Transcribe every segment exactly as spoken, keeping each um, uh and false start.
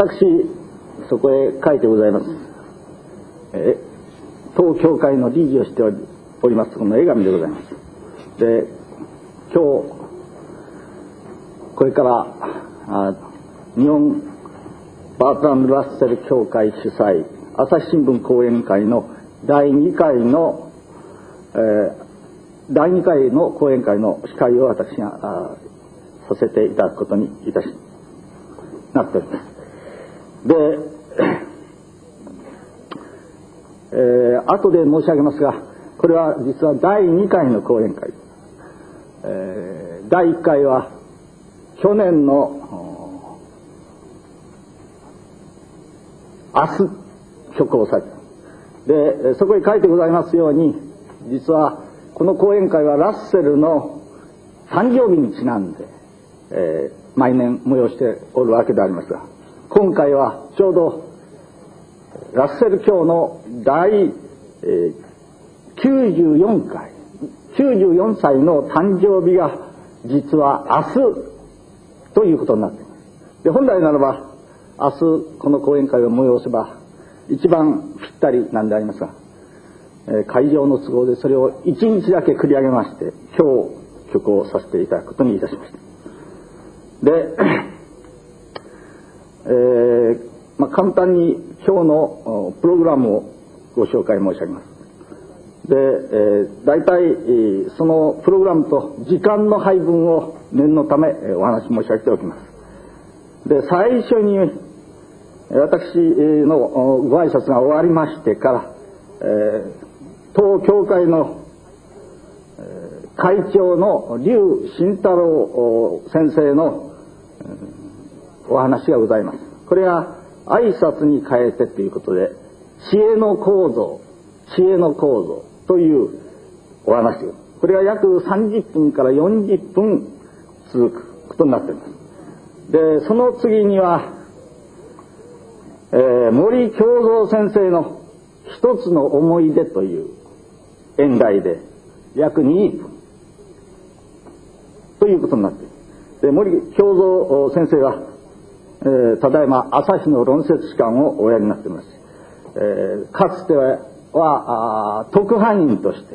私そこへ書いてございます。え当教会の理事をしておりますこの江上でございます。で今日これからあ日本バートランド・ラッセル協会主催朝日新聞講演会のだいにかいの、えー、だいにかいの講演会の司会を私がさせていただくことにいたしなっております。で、えー、後で申し上げますが、これは実はだいにかいの講演会、えー、だいいっかいは去年の明日挙行された。でそこに書いてございますように、実はこの講演会はラッセルの誕生日にちなんで、えー、毎年催しておるわけでありますが、今回はちょうどラッセル教の第、えー、きゅうじゅうよんかいきゅうじゅうよんさいの誕生日が実は明日ということになっています。で本来ならば明日この講演会を催せば一番ぴったりなんでありますが、えー、会場の都合でそれをいちにちだけ繰り上げまして今日挙行させていただくことにいたしました。で、えーまあ、簡単に今日のプログラムをご紹介申し上げます。で、えー、大体、えー、そのプログラムと時間の配分を念のため、えー、お話し申し上げておきます。で最初に私のご挨拶が終わりましてから、えー、当教会の会長の劉慎太郎先生のお話がございます。これは挨拶に変えてということで、知恵の構造知恵の構造というお話を、これは約さんじゅっぷんからよんじゅっぷん続くことになっています。でその次には、えー、森京三先生の一つの思い出という演題で約にじゅっぷんということになっています。で森京三先生は、えー、ただいま朝日の論説士官をおやりになっています。えー、かつては特派員として、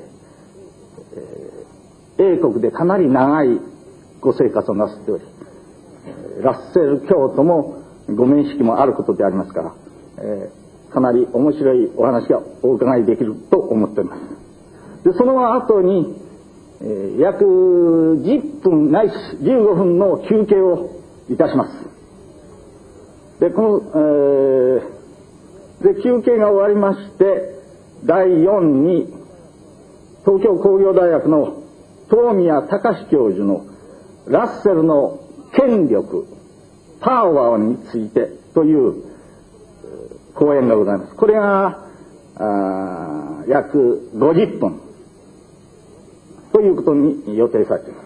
えー、英国でかなり長いご生活をなさっており、ラッセル教ともご面識もあることでありますから、えー、かなり面白いお話がお伺いできると思っております。でその後に、えー、約じゅっぷんないしじゅうごふんの休憩をいたします。でこの、えー、で休憩が終わりましてだいよんに東京工業大学の東宮隆教授のラッセルの権力パワーについてという講演がございます。これがあ約ごじゅっぷんということに予定されています。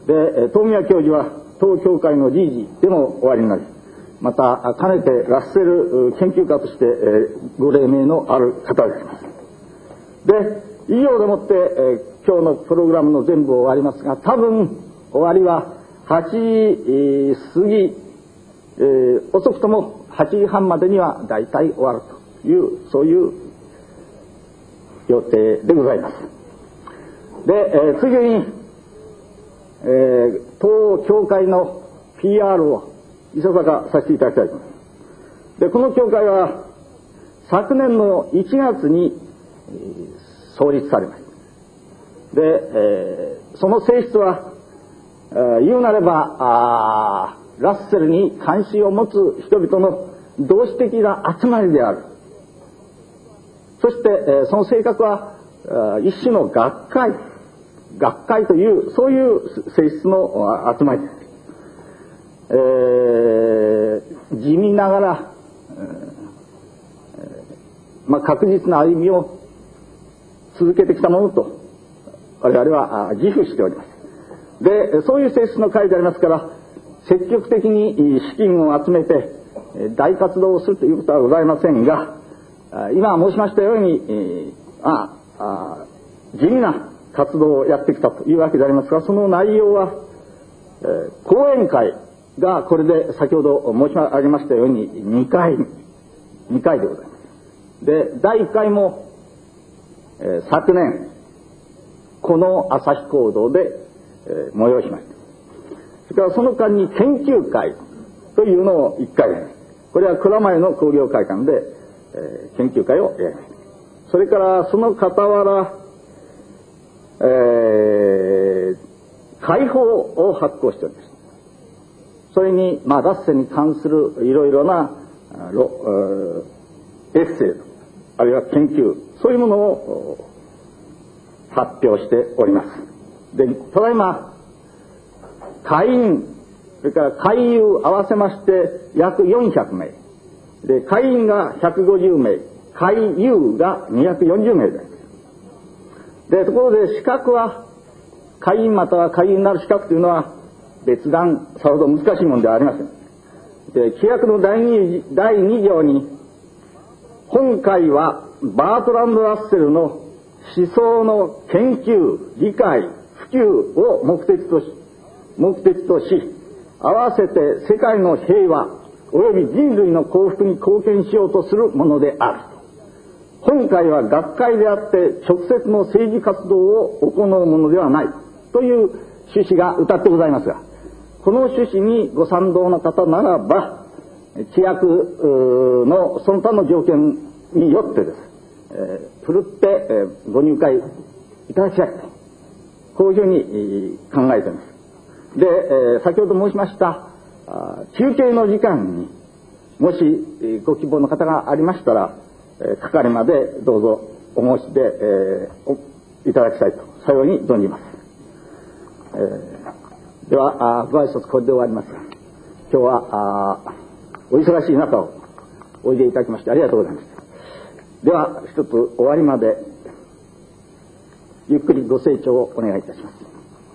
で東宮教授は当教会の理事でもおありになり、またかねてラッセル研究家として、えー、ご黎明のある方であります。で以上でもって、えー、今日のプログラムの全部終わりますが、多分終わりははちじ過ぎ、えー、遅くともはちじはんまでには大体終わるというそういう予定でございます。で、えー、次に、えー、当教会の ピーアール をいささかさせていただきたいと思います。でこの教会は昨年のいちがつに、えー、創立されました。で、えー、その性質は、えー、言うなればあラッセルに関心を持つ人々の同志的な集まりである。そして、えー、その性格は一種の学会学会というそういう性質の集まりです。えー、地味ながら、えーまあ、確実な歩みを続けてきたものと我々は自負しております。でそういう性質の会でありますから、積極的に資金を集めて大活動をするということはございませんが、今申しましたように、えー、ああ地味な活動をやってきたというわけでありますが、その内容は、えー、講演会がこれで先ほど申し上げましたようににかいにかいでございます。でだいいっかいも、えー、昨年この朝日講堂で、えー、催しました。それからその間に研究会というのをいっかいやりました。これは蔵前の工業会館で、えー、研究会をやりました。それからその傍ら、えー、会報を発行しております。それに、まあ、ラッセに関するいろいろなエッセイあるいは研究、そういうものを発表しております。でただいま会員それから会友合わせまして約よんひゃくめいで、会員がひゃくごじゅうめい、会友がにひゃくよんじゅうめいです。でところで資格は会員または会員になる資格というのは別段さほど難しいものではありません。で規約の第 2, 第2条に本会はバートランド・ラッセルの思想の研究理解普及を目的とし目的とし合わせて世界の平和および人類の幸福に貢献しようとするものである。本会は学会であって直接の政治活動を行うものではないという趣旨が謳ってございますが、この趣旨にご賛同の方ならば規約のその他の条件によってです、えー、ふるって、えー、ご入会いただきたいとこういうふうに考えています。で、えー、先ほど申しました休憩の時間にもし、えー、ご希望の方がありましたら、えー、係までどうぞお申し出、えー、いただきたいとさように存じます。えー、ではご挨拶これで終わりますが、今日はお忙しい中をおいでいただきましてありがとうございます。では一つ終わりまでゆっくりご清聴をお願いいたします。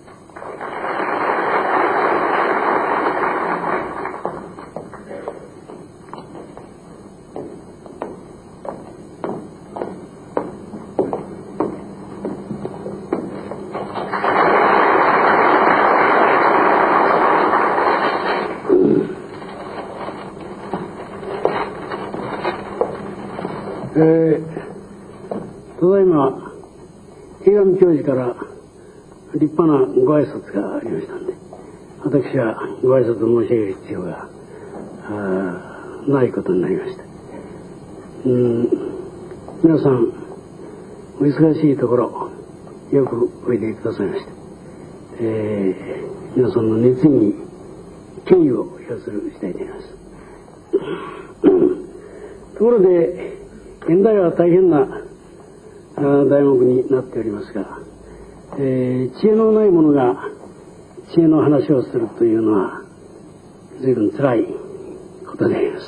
えー、ただいま江上教授から立派なご挨拶がありましたので、私はご挨拶を申し上げる必要がないことになりました。うん、皆さんお忙しいところよくおいでくださいました。えー、皆さんの熱意に敬意を表する次第であります。ところで現代は大変な題目になっておりますが、えー、知恵のない者が知恵の話をするというのは随分辛いことであります。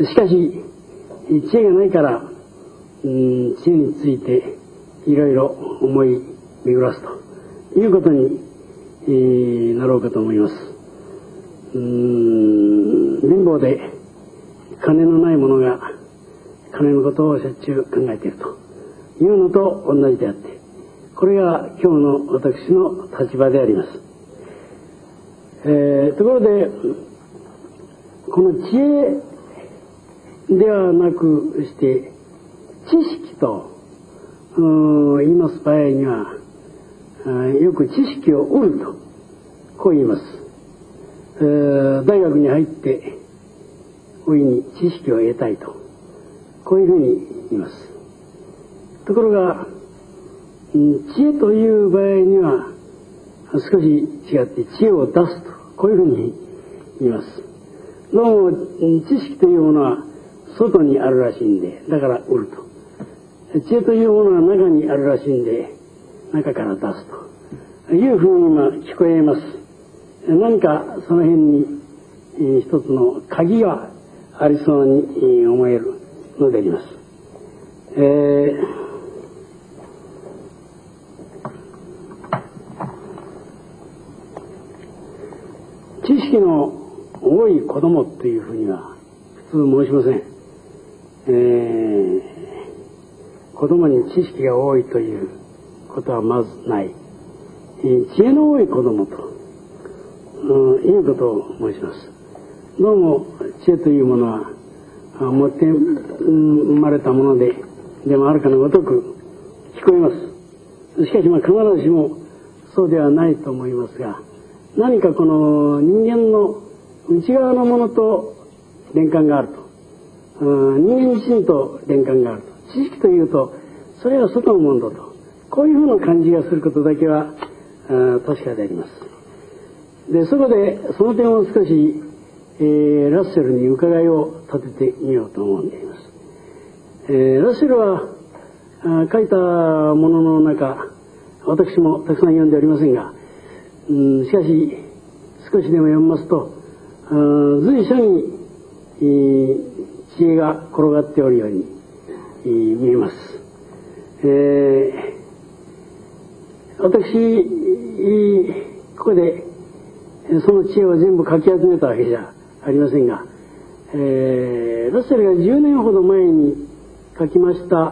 しかし知恵がないから、うん、知恵についていろいろ思い巡らすということに、えー、なろうかと思います。うーん、貧乏で金のない者が金のことをしょっちゅう考えているというのと同じであって、これが今日の私の立場であります。えー、ところでこの知恵ではなくして知識と言います場合にはよく知識を得るとこう言います。えー、大学に入って大いに知識を得たいとこういうふうに言います。ところが、うん、知恵という場合には少し違って知恵を出すとこういうふうに言います。どうも、うん、知識というものは外にあるらしいんで、だから売ると。知恵というものは中にあるらしいんで、中から出すというふうに今聞こえます。何かその辺に、えー、一つの鍵がありそうに、えー、思えるのであります。えー、知識の多い子供というふうには普通申しません。えー、子供に知識が多いということはまずない。えー、知恵の多い子供と、ううん、いうことを申します。どうも知恵というものは持って生まれたものででもあるかのごとく聞こえます。しかしまあ必ずしもそうではないと思いますが、何かこの人間の内側のものと連関があると、うん、人間自身と連関があると、知識というとそれは外のものだと、こういうふうな感じがすることだけは確かであります。でそこでその点を少し、えー、ラッセルに伺いを立ててみようと思うんであります。えー、ラッセルは書いたものの中、私もたくさん読んでおりませんが、うん、しかし少しでも読みますと、随所に、えー、知恵が転がっておるように、えー、見えます。えー、私ここでその知恵を全部かき集めたわけじゃありませんが、えー、ラッセルがじゅうねんほど前に書きました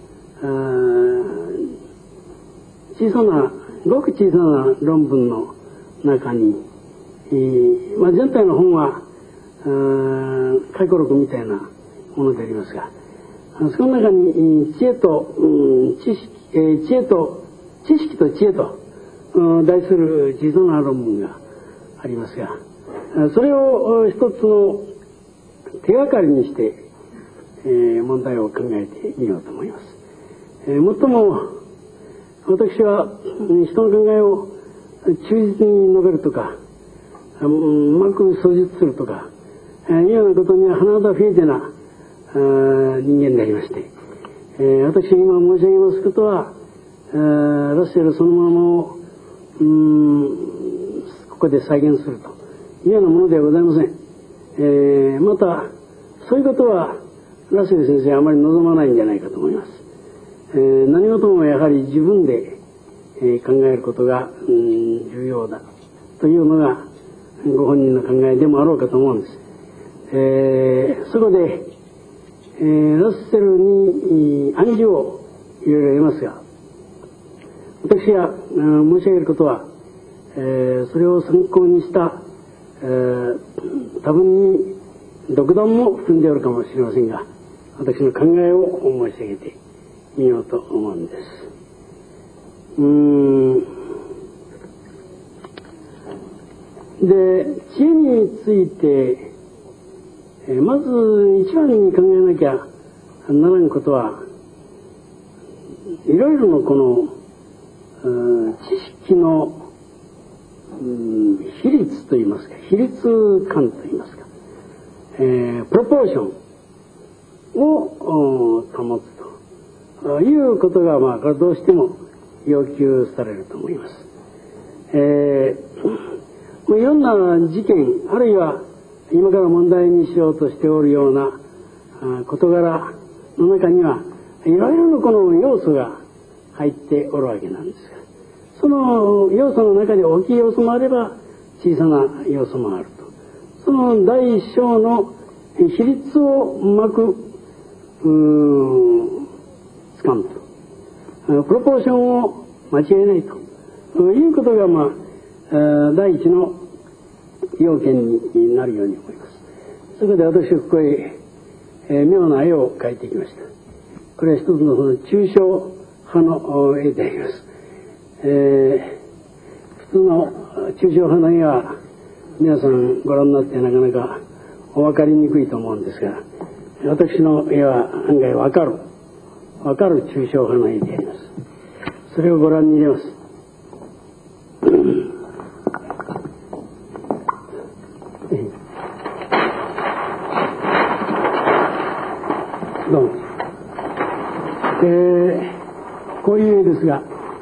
小さなごく小さな論文の中に、えーまあ、全体の本は回顧録みたいなものでありますが、その中に知恵と、うん、知識、えー、知恵と知識と知恵と、うん、題する小さな論文がありますが、それを一つの手がかりにして、えー、問題を考えてみようと思います。えー、もっとも私は人の考えを忠実に述べるとか、うまく訴述するとか、えー、いうようなことには甚だ不得手な人間でありまして、えー、私が今申し上げますことは、えー、ラッセルそのものをうーんここで再現するというようなものではございません。えー、またそういうことはラッセル先生はあまり望まないんじゃないかと思います。えー、何事もやはり自分で、えー、考えることが、うん、重要だというのがご本人の考えでもあろうかと思うんです。えー、そこで、えー、ラッセルに暗示をいろいろ得ますが、私が、うん、申し上げることは、えー、それを参考にした、えー、多分に独断も含んでおるかもしれませんが、私の考えを申し上げてみようと思うんです。うーんで知恵について、えー、まず一番に考えなきゃならんことは、いろいろのこの知識のうん比率といいますか、比率感といいますか、えー、プロポーションを保つということが、まあこれどうしても要求されると思います。えー、いろんな事件、あるいは今から問題にしようとしておるような事柄の中にはいろいろなこの要素が入っておるわけなんですが、その要素の中で大きい要素もあれば小さな要素もあると。その第一章の比率をうまくうーん掴むと、プロポーションを間違えないということが、まあ第一の要件になるように思います。そこで私はここへ、えー、妙な絵を描いてきました。これは一つのその抽象派の絵であります。えー、普通の抽象派の絵は皆さんご覧になってなかなかお分かりにくいと思うんですが、私の絵は案外分かる分かる抽象派の絵であります。それをご覧に入れます。どうも、えー、こういう絵ですが、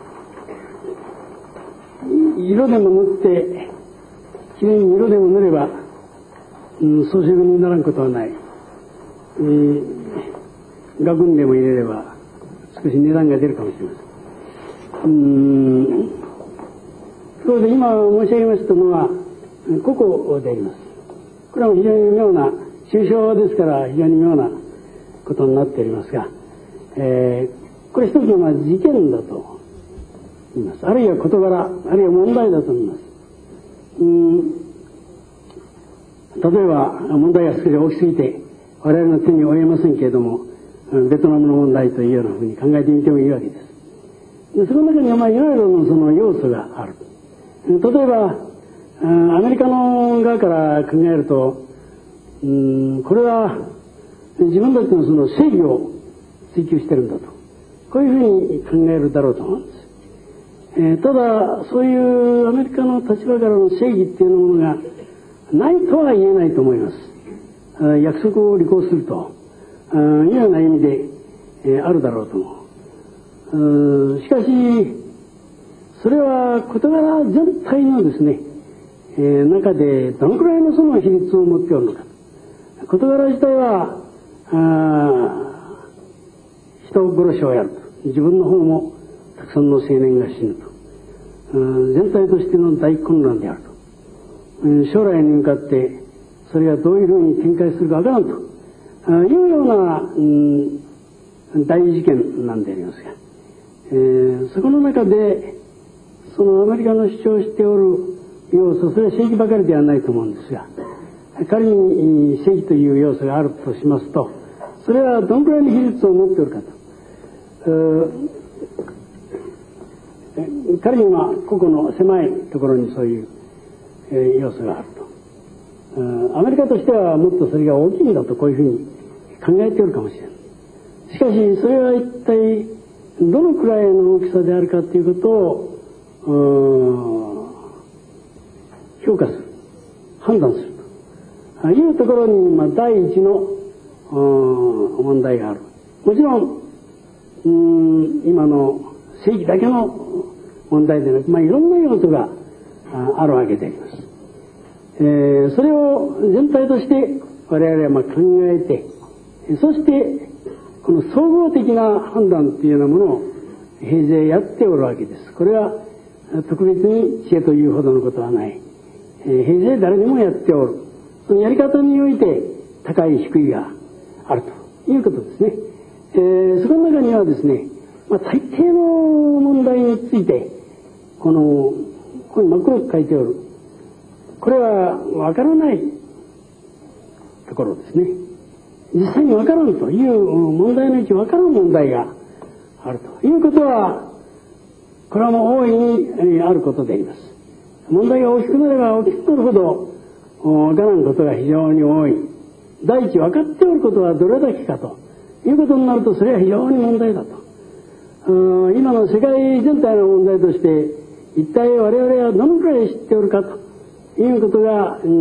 色でも塗ってきれいに色でも塗れば、うん、装飾にならんことはない。えー、画群でも入れれば少し値段が出るかもしれません。うーんそれで今申し上げましたのは個々であります。これは非常に妙な抽象ですから、非常に妙なことになっておりますが、えー、これ一つのまあ事件だと言います。あるいは事柄、あるいは問題だと思います。うん例えば問題が少し大きすぎて我々の手に負えませんけれども、ベトナムの問題というようなふうに考えてみてもいいわけです。でその中にはまあいろいろのその要素がある。例えばアメリカの側から考えると、うん、これは自分たちのその正義を追求してるんだと、こういうふうに考えるだろうと思うんです。えー、ただそういうアメリカの立場からの正義っていうものがないとは言えないと思います。約束を履行するというような意味で、えー、あるだろうと思う。うしかしそれは事柄全体のですね、えー、中でどのくらいのその比率を持っておるのか。事柄自体はあ人殺しをやると、自分の方もたくさんの青年が死ぬと、全体としての大混乱であると、将来に向かってそれがどういうふうに展開するかわからんというような、うん、大事件なんでありますが、えー、そこの中でそのアメリカの主張しておる要素、それは正義ばかりではないと思うんですが、仮に正義という要素があるとしますと、それはどのくらいの比率を持っておるかと。仮には個々の狭いところにそういう、えー、要素があると。アメリカとしてはもっとそれが大きいんだと、こういうふうに考えておるかもしれない。しかしそれは一体どのくらいの大きさであるかということを評価する、判断するというところに、まあ、第一の問題がある。もちろん、うーん今の正義だけの問題でなく、まあ、いろんな要素があるわけであります。えー、それを全体として我々はまあ考えて、そしてこの総合的な判断というようなものを平勢やっておるわけです。これは特別に知恵というほどのことはない。えー、平勢誰でもやっておる。そのやり方において高い低いがあるということですね。えー、その中にはですね、まあ、大抵の問題についてこのここに真っ黒く書いておる、これはわからないところですね。実際にわからんという問題のうちわからん問題があるということは、これはもう大いにあることであります。問題が大きくなれば大きくなるほどわからんことが非常に多い。第一分かっておることはどれだけかということになると、それは非常に問題だと。今の世界全体の問題として、一体我々はどのくらい知っておるかということが、うん、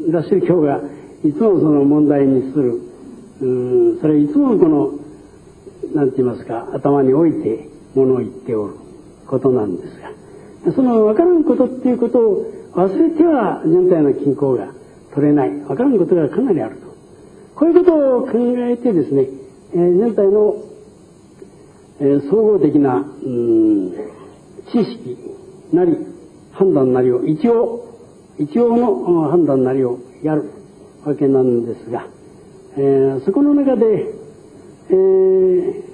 ラッシュル教がいつもその問題にする、うん、それいつもこのなんて言いますか、頭に置いてものを言っておることなんですが、その分からんことっていうことを忘れては全体の均衡が取れない、分からんことがかなりあると、こういうことを考えてですね、えー、全体の、えー、総合的な、うん、知識なり判断なりを一応一応の判断なりをやるわけなんですが、えー、そこの中で、えー、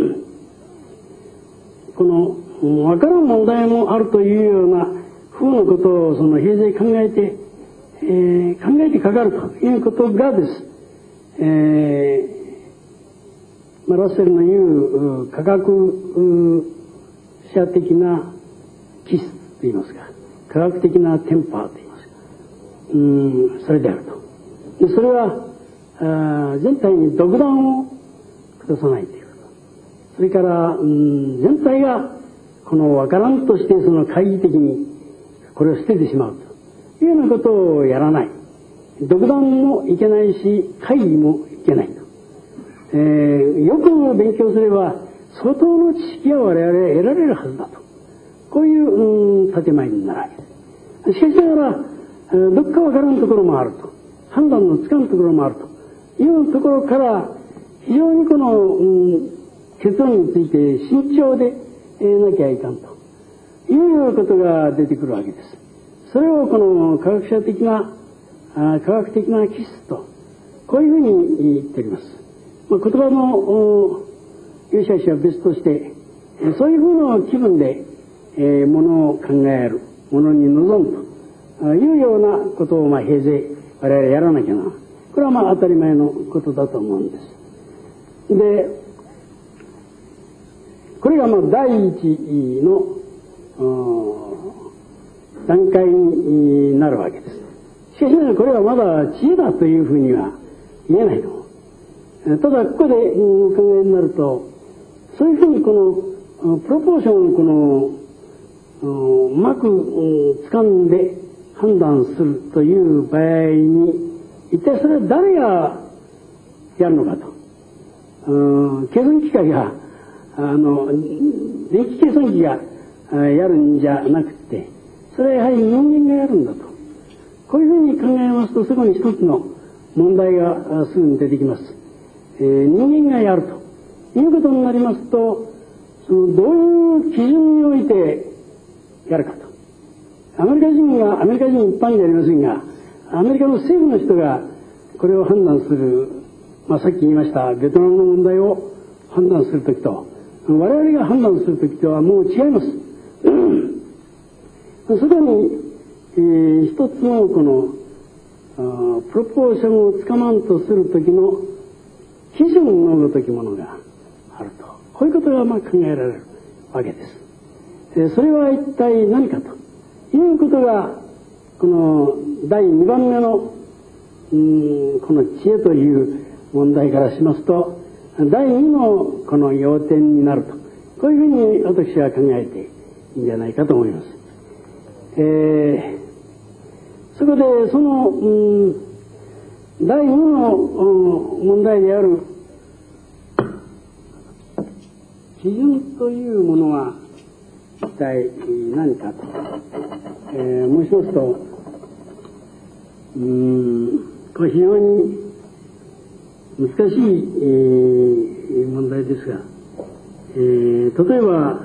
この分からん問題もあるというような風のことをその平勢考えて、えー、考えてかかるということがです、えーまあ、ラッセルの言う科学者的な気質といいますか、科学的なテンパーといいますか、うーんそれであると。でそれはあ全体に独断を下さないということ、それからうん全体がこの分からんとしてその懐疑的にこれを捨ててしまうというようなことをやらない。独断もいけないし懐疑もいけないと、えー、よく勉強すれば相当の知識は我々は得られるはずだと、こういううん建前になるわけです。しかしながらどっか分からんところもあると、判断のつかんところもあるというところから、非常にこの、うん、結論について慎重でなきゃいかんということが出てくるわけです。それをこの科学者的なあ科学的な気質と、こういうふうに言っております。まあ、言葉の有者者は別として、そういうふうな気分で、えー、ものを考える、ものに臨むというようなことをまあ平勢我々やらなきゃな。これはまあ当たり前のことだと思うんです。で、これがまあ第一の段階になるわけです。しかしこれはまだ知恵だというふうには言えないと思う。ただここでお考えになると、そういうふうにこのプロポーションをこのうまく掴んで判断するという場合に、一体それは誰がやるのかと。計算機械があの電気計算機がやるんじゃなくて、それはやはり人間がやるんだと。こういうふうに考えますと、そこに一つの問題がすぐに出てきます。えー、人間がやるということになりますと、そのどういう基準においてやるかと。アメリカ人が、アメリカ人一般じゃありませんが、アメリカの政府の人がこれを判断する、まあ、さっき言いましたベトナムの問題を判断するときと、我々が判断するときとはもう違います。そこに、えー、一つのこのプロポーションをつかまんとするときの基準のごときものがあると。こういうことがまあ考えられるわけです。えー、それは一体何かということが、このだいにばんめのうんこの知恵という問題からしますと、だいにのこの要点になると、こういうふうに私は考えていいんじゃないかと思います。えー、そこでそのうんだいにの問題である基準というものは一体何かと、えー、申しますと、うーんこれ非常に難しい、えー、問題ですが、えー、例えば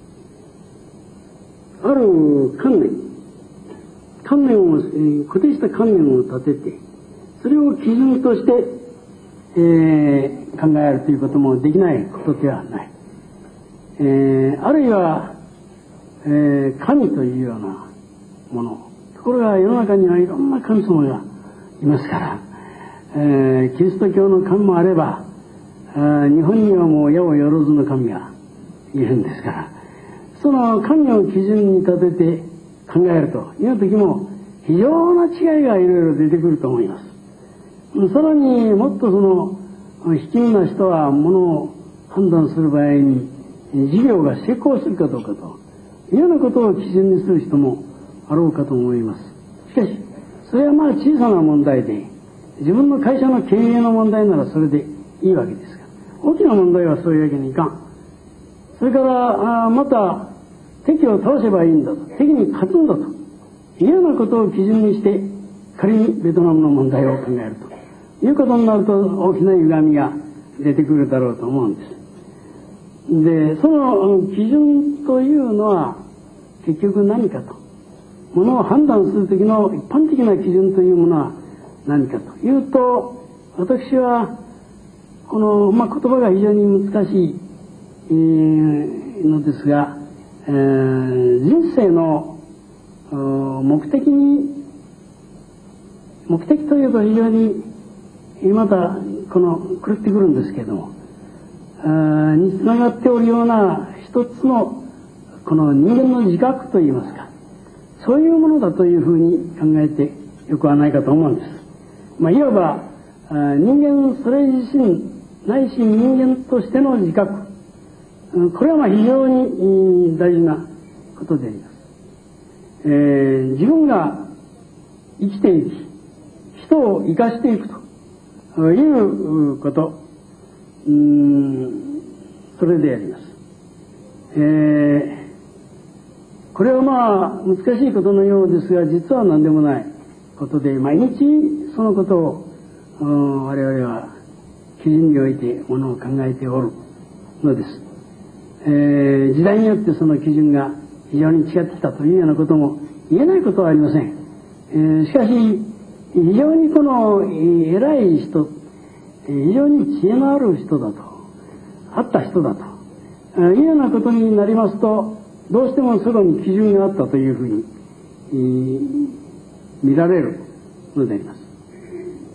ある観念観念を、えー、固定した観念を立てて、それを基準として、えー、考えるということもできないことではない。えー、あるいは、えー、神というようなもの。ところが世の中にはいろんな神様がいますから、えー、キリスト教の神もあれば、あ日本にはもう矢をよろずの神がいるんですから、その神を基準に立てて考えるという時も非常な違いがいろいろ出てくると思います。さらにもっとその卑近な人はものを判断する場合に事業が成功するかどうかというようなことを基準にする人もあろうかと思います。しかしそれはまあ小さな問題で、自分の会社の経営の問題ならそれでいいわけですが、大きな問題はそういうわけにいかん。それからあまた敵を倒せばいいんだと、敵に勝つんだというようなことを基準にして仮にベトナムの問題を考えるということになると、大きな歪みが出てくるだろうと思うんです。で、その基準というのは結局何かと、ものを判断する時の一般的な基準というものは何かというと、私はこの、まあ、言葉が非常に難しい、えー、のですが、えー、人生の目的に目的というと非常にまたこの狂ってくるんですけれども、につながっておるような一つのこの人間の自覚といいますか、そういうものだというふうに考えてよくはないかと思うんです。まあ、いわば人間それ自身ないし人間としての自覚、これはまあ非常に大事なことであります。えー、自分が生きていき人を生かしていくということ、うーんそれであります。えー、これはまあ難しいことのようですが、実は何でもないことで、毎日そのことを我々は基準においてものを考えておるのです。えー、時代によってその基準が非常に違ってきたというようなことも言えないことはありません。えー、しかし非常にこの偉い人、非常に知恵のある人だと、あった人だというようなことになりますと、どうしてもそこに基準があったというふうに見られるのであります。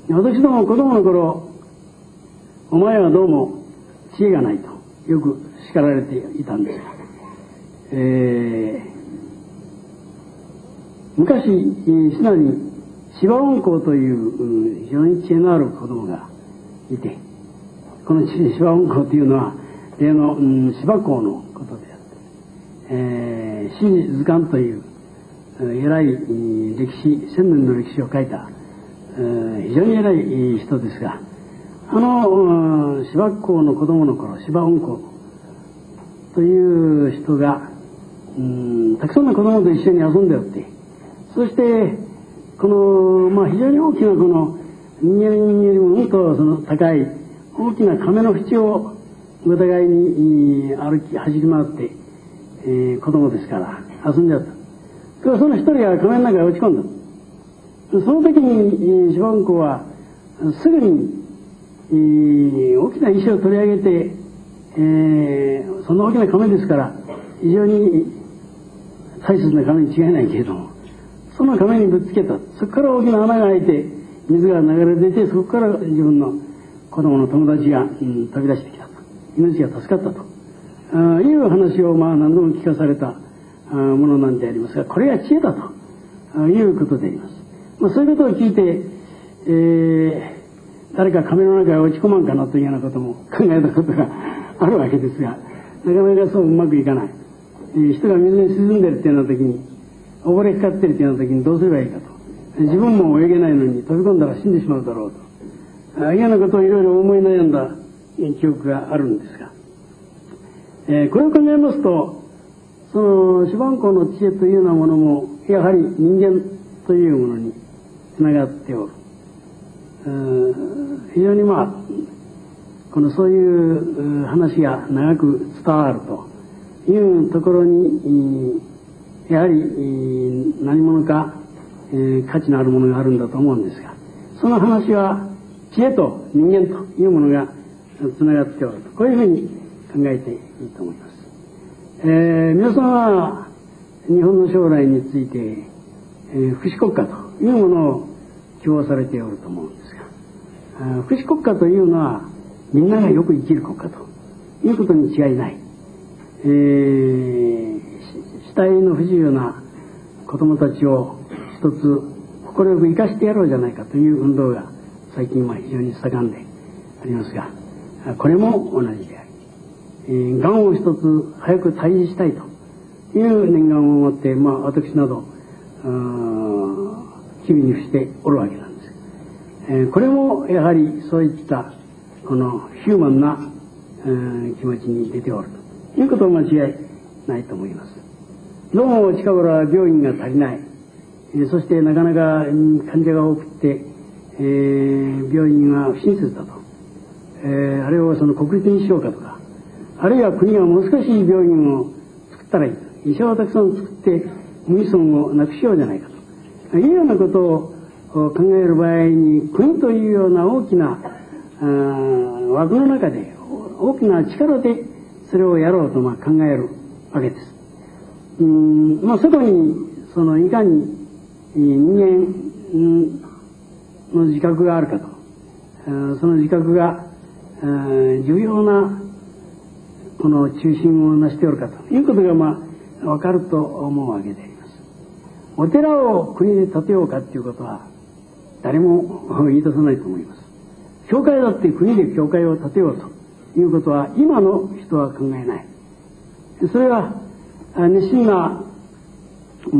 私ども子供の頃、お前はどうも知恵がないとよく叱られていたんですが、えー、昔信濃に芝音公という、うん、非常に知恵のある子供がいて、この芝音公というのは例の、うん、芝公のことであって、えー、史図鑑という偉い歴史、千年の歴史を書いた非常に偉い人ですが、あの芝公の子供の頃、芝音公という人が、うん、たくさんの子供と一緒に遊んでおって、そしてこの、まあ、非常に大きなこの人間よりもうんとその高い大きな亀の縁をお互いに歩き走り回って、えー、子供ですから遊んじゃった。その一人が亀の中へ落ち込んだ。その時に芝音公はすぐに、えー、大きな石を取り上げて、えー、そんな大きな亀ですから非常に大切な亀に違いないけれども、その亀にぶつけた。そこから大きな穴が開いて水が流れ出て、そこから自分の子供の友達が、うん、飛び出してきたと、命が助かったとあいう話を、まあ、何度も聞かされたものなんでありますが、これが知恵だということであります。まあ、そういうことを聞いて、えー、誰か亀の中へ落ち込まんかなというようなことも考えたことがあるわけですが、なかなかそううまくいかない。えー、人が水に沈んでるっていうような時に、溺れかかってるっていうような時にどうすればいいかと。自分も泳げないのに飛び込んだら死んでしまうだろうと。ああいうようなことをいろいろ思い悩んだ記憶があるんですが、えー、これを考えますと、その芝音公の知恵というようなものもやはり人間というものにつながっておる。非常にまあこのそういう話が長く伝わるというところにやはり何者か価値のあるものがあるんだと思うんですが、その話は知恵と人間というものがつながっておると、こういうふうに考えていいと思います。えー、皆さんは日本の将来について、えー、福祉国家というものを希望されておると思うんですが、福祉国家というのはみんながよく生きる国家ということに違いない。えー、死体の不自由な子供たちを一つ快く生かしてやろうじゃないかという運動が最近は非常に盛んでありますが、これも同じであり、えー、がんを一つ早く退治したいという念願を持って、まあ、私など日々に付しておるわけなんです。えー、これもやはりそういったこのヒューマンな、えー、気持ちに出ておるということは間違いないと思います。どうも近頃は病院が足りない、えー、そしてなかなか患者が多くて、えー、病院は不親切だと、えー、あれをその国立にしようかとか、あるいは国がもう少し病院を作ったらいいと、医者をたくさん作って無依存をなくしようじゃないかというようなことを考える場合に、国というような大きな枠の中で大きな力でそれをやろうとまあ考えるわけです。うん、まあ、そこにそのいかに人間の自覚があるかと、その自覚が重要なこの中心を成しておるかということがまあ分かると思うわけであります。お寺を国で建てようかということは誰も言い出さないと思います。教会だって国で教会を建てようということは今の人は考えない。それは熱心な、うん、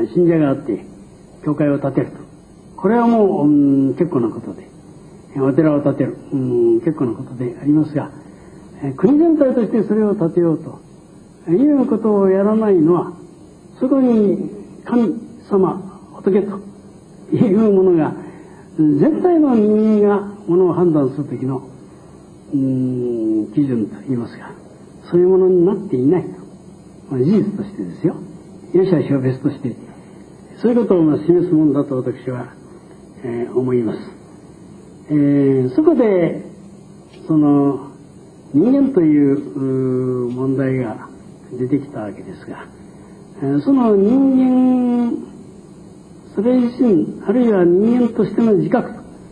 信者があって教会を建てると、これはもう、うん、結構なことで、お寺を建てる、うん、結構なことでありますが、国全体としてそれを建てようということをやらないのは、そこに神様仏というものが全体の人間がものを判断する時のうん基準といいますか、そういうものになっていないと、まあ、事実としてですよ。よしあしは別としてそういうことをまあ示すものだと私は、えー、思います。えー、そこでその人間という問題が出てきたわけですが、えー、その人間それ自身、あるいは人間としての自覚と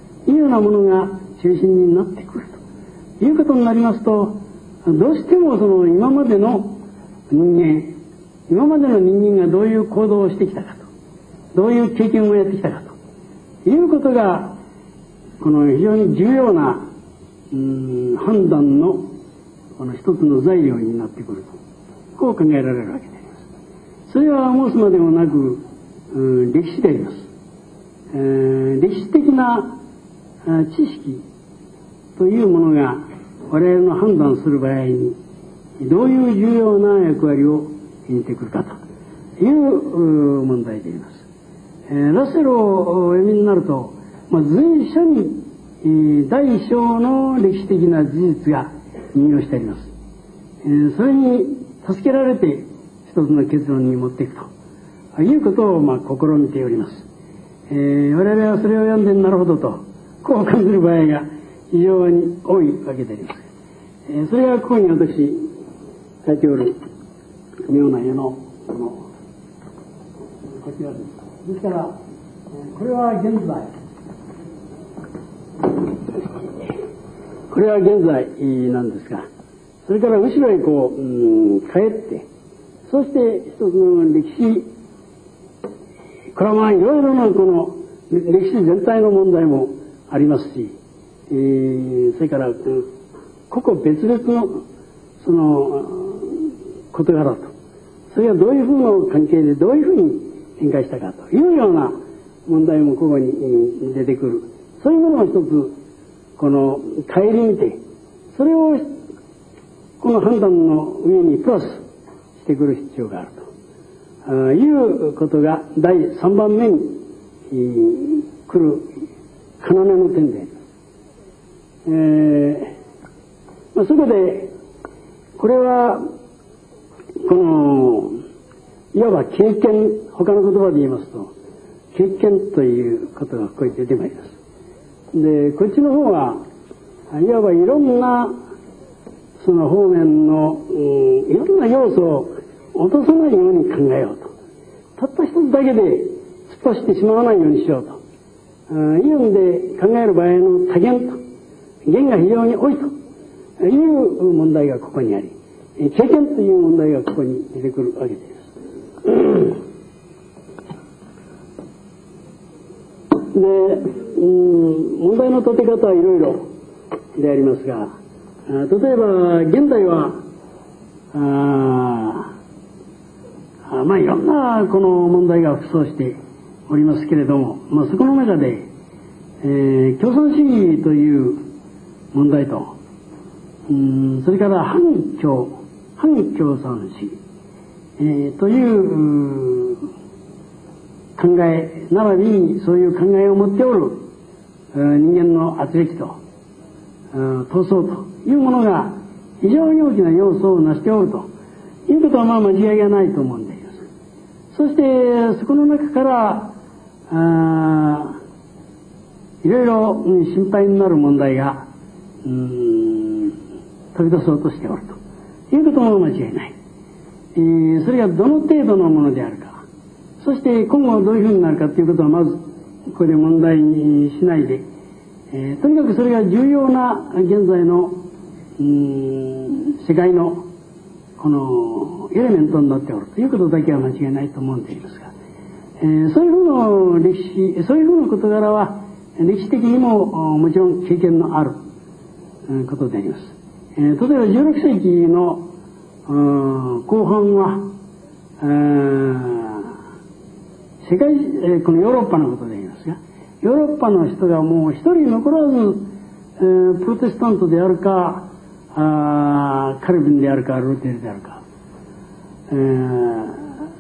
うなものが中心になってくるということになりますと、どうしてもその今までの人間今までの人間がどういう行動をしてきたかと、どういう経験をやってきたかということが、この非常に重要なうーん判断のこの一つの材料になってくると、こう考えられるわけであります。それは申すまでもなく、うん歴史であります。えー、歴史的な知識というものが我々の判断する場合にどういう重要な役割を演じてくるかという問題であります。えー、ラッセルをお読みになると、まあ、随所に、えー、大小の歴史的な事実が引用してあります。えー、それに助けられて一つの結論に持っていくということを、まあ、試みております。えー、我々はそれを読んでなるほどとこう感じる場合が非常に多いわけであります。えー、それがここに私書いておる妙な絵のこのこちらです。ですから、これは現在これは現在なんですが、それから後ろへこう、うん、帰って、そして一つの歴史、これはまあいろいろなこの歴史全体の問題もありますし、えー、それから個々別々のその事柄と、それがどういうふうな関係でどういうふうに展開したかというような問題もここに出てくる。そういうものを一つこの顧みて、それをこの判断の上にプラスしてくる必要があるということがだいさんばんめに来る要の点であります。えーまあ、そこでこれはこのいわば経験、他の言葉で言いますと経験ということがここに出てまいります。でこっちの方はいわばいろんなその方面の、うん、いろんな要素を落とさないように考えようと、たった一つだけで突っ走ってしまわないようにしようというんで考える場合の多元と元が非常に多いという問題がここにあり、経験という問題がここに出てくるわけです。で、うん、問題の立て方はいろいろでありますが、例えば現在はああまあいろんなこの問題が浮上しておりますけれども、まあ、そこの中で、えー、共産主義という問題と、うんそれから反共反共産主義、えー、という考え並びにそういう考えを持っておる人間の圧力と闘争というものが非常に大きな要素を成しておるということはまあ間違いがないと思うんであります。そしてそこの中からあいろいろ心配になる問題がうーん飛び出そうとしておるということも間違いない。えー、それがどの程度のものであるか、そして今後どういうふうになるかということはまずここで問題にしないで、えー、とにかくそれが重要な現在のうーん世界のこのエレメントになっておるということだけは間違いないと思うんでありますが、えー、そういうふうな歴史、そういうふうな事柄は歴史的にももちろん経験のあることであります。えー、例えばじゅうろくせいきの後半は世界、えー、このヨーロッパのことでありますが、ヨーロッパの人がもう一人残らず、えー、プロテスタントであるかあカルビンであるかルーテルであるか、えー、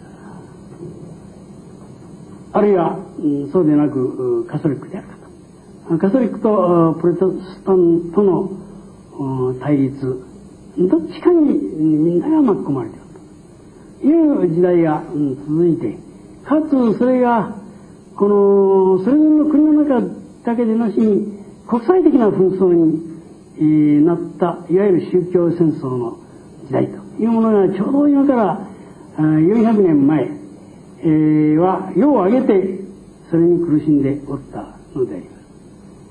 あるいは、うん、そうでなくカトリックであるかと、カトリックとプロテスタントの対立どっちかにみんなが巻き込まれているという時代が、うん、続いて、かつそれがこのそれぞれの国の中だけでなしに国際的な紛争に、えー、なったいわゆる宗教戦争の時代というものがちょうど今からよんひゃくねんまえ、えー、は世を挙げてそれに苦しんでおったのであります。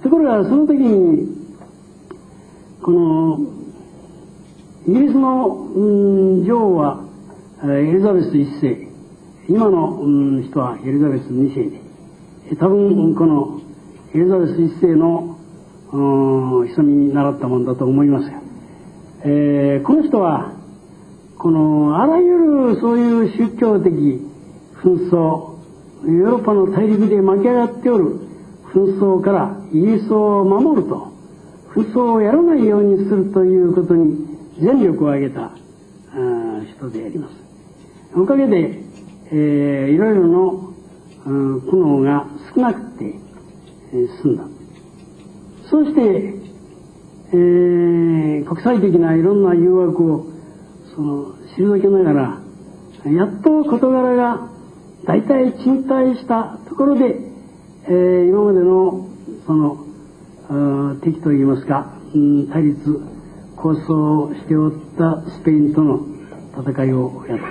ところがその時にこのイギリスの、うん、女王はエリザベス一世、今の、うん、人はエリザベス二世で、多分このエリザベス一世の潜みに習ったものだと思いますが、えー、この人はこのあらゆるそういう宗教的紛争、ヨーロッパの大陸で巻き上がっておる紛争からイギリスを守ると、紛争をやらないようにするということに全力を挙げた人であります。おかげで、えー、いろいろの苦悩が少なくて、えー、済んだ。そうして、えー、国際的ないろんな誘惑をその退けながら、やっと事柄が大体沈滞したところで、えー、今までのその敵といいますか、うん、対立構想しておったスペインとの戦いをやった。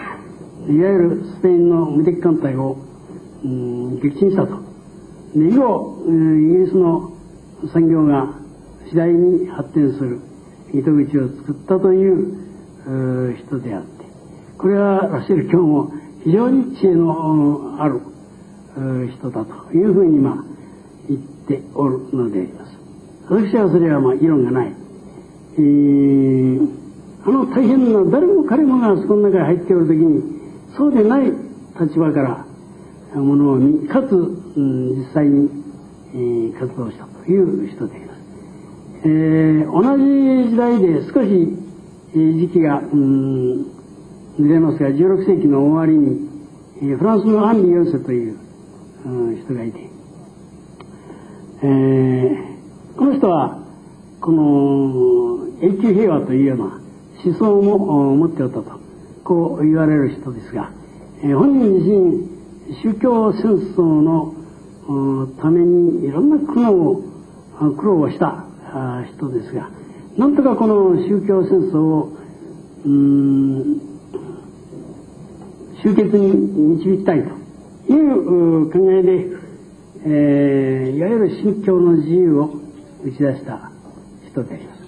いわゆるスペインの無敵艦隊を、うん、撃沈したと。で以後、イギリスの産業が次第に発展する糸口を作ったという人であって、これはラッシェル卿も非常に知恵のある人だというふうにまあ言っておるのであります。私はそれはまあ議論がない。えー、あの大変な誰も彼もがその中に入っておるときにそうでない立場からものを見、かつ、うん、実際に、えー、活動したという人であります。えー、同じ時代で少し、えー、時期が、うん、ずれますが、じゅうろくせいきの終わりに、えー、フランスのアンリ・ヨンセという、うん、人がいて、えー、この人はこの永久平和というような思想も持っておったとこう言われる人ですが、えー、本人自身宗教戦争のためにいろんな苦悩を苦労をした人ですが、なんとかこの宗教戦争をうーん終結に導きたいという考えで、えー、いわゆる信教の自由を打ち出した人であります。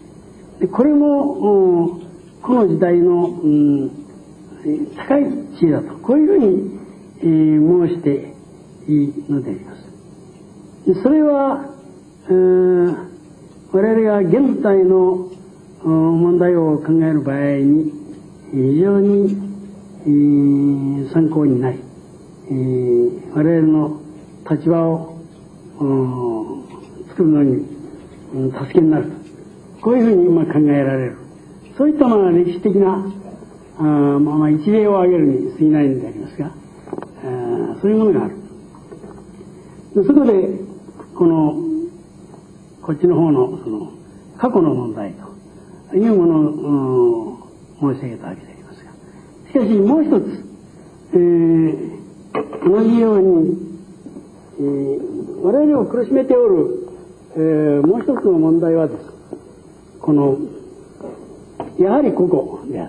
でこれもこの時代の、うん、高い地位だと、こういうふうに、えー、申していいのであります。でそれは、えー、我々が現代の問題を考える場合に非常に、えー、参考になり、えー、我々の立場を作るのに、うん、助けになると、こういうふうに今考えられる、そういったまあ歴史的なあ、まあ、一例を挙げるに過ぎないのでありますが、あそういうものがある。でそこでこのこっちの方のその過去の問題というものを、うん、申し上げたわけでありますが、しかしもう一つ、えー、同じように、えー、我々を苦しめておる、えー、もう一つの問題はです。このやはり個々であって、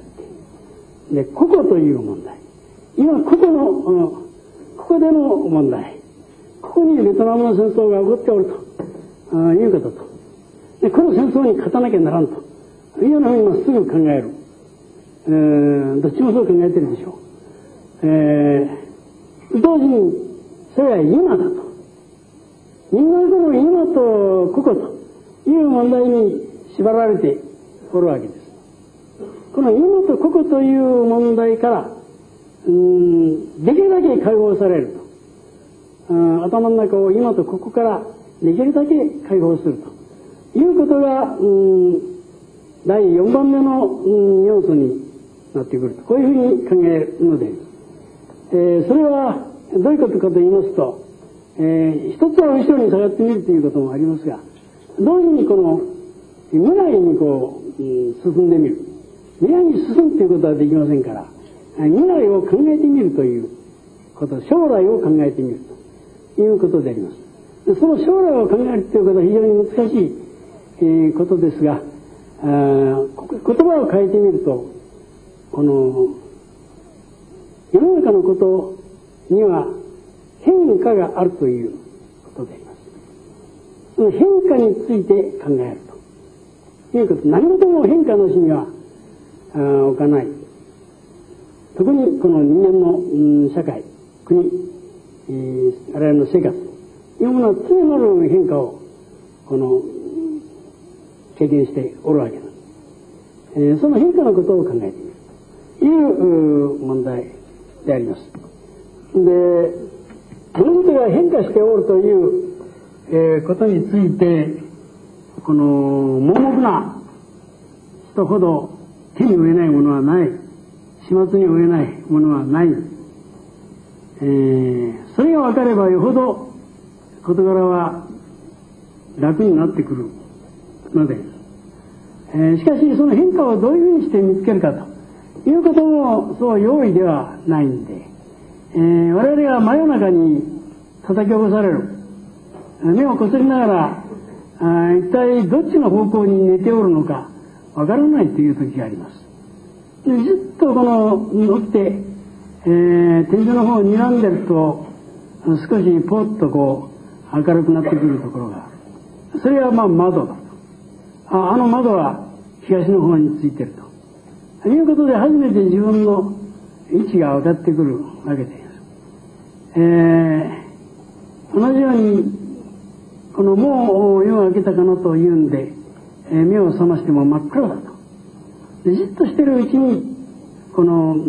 で個々という問題、今個々の、うん、ここでの問題、ここにベトナムの戦争が起こっておるということと、でこの戦争に勝たなきゃならんというようなふうに今すぐ考える、えー、どっちもそう考えてるでしょう。えー、同時にそれは今だと、みんなこの今と個々という問題に縛られておるわけです。この今と個々という問題からうーんできるだけ解放されると、頭の中を今とここからできるだけ解放するということがうーんだいよんばんめのうん要素になってくると、こういうふうに考えるので、えー、それはどういうことかと言いますと、えー、一つは後ろに下がってみるということもありますが、同時にこの未来にこう、うん、進んでみる、未来に進むということはできませんから、未来を考えてみるということ、将来を考えてみるということであります。でその将来を考えるということは非常に難しい、えー、ことですが、あ言葉を変えてみると、この世の中のことには変化があるということであります。 変化について考えるということ。何事も変化のしには置かない。特にこの人間の、うん、社会、国、えー、我々の生活というものは常なる変化をこの経験しておるわけです。えー、その変化のことを考えているという問題であります。で、物事が変化しておるという、えー、ことについて、この盲目な人ほど手に負えないものはない、始末に負えないものはない、えー、それが分かればよほど事柄は楽になってくるので、えー、しかしその変化をどういうふうにして見つけるかということもそう容易ではないんで、えー、我々が真夜中に叩き起こされる、目をこすりながらあ一体どっちの方向に寝ておるのかわからないという時があります。でずっとこの起きて、えー、天井の方を睨んでると少しポッとこう明るくなってくるところが、それはまあ窓だと。あ, あの窓は東の方についてるということで初めて自分の位置が分かってくるわけです。えー、同じようにこのもう夜が明けたかなというんで、えー、目を覚ましても真っ暗だと。でじっとしてるうちにこの、うん、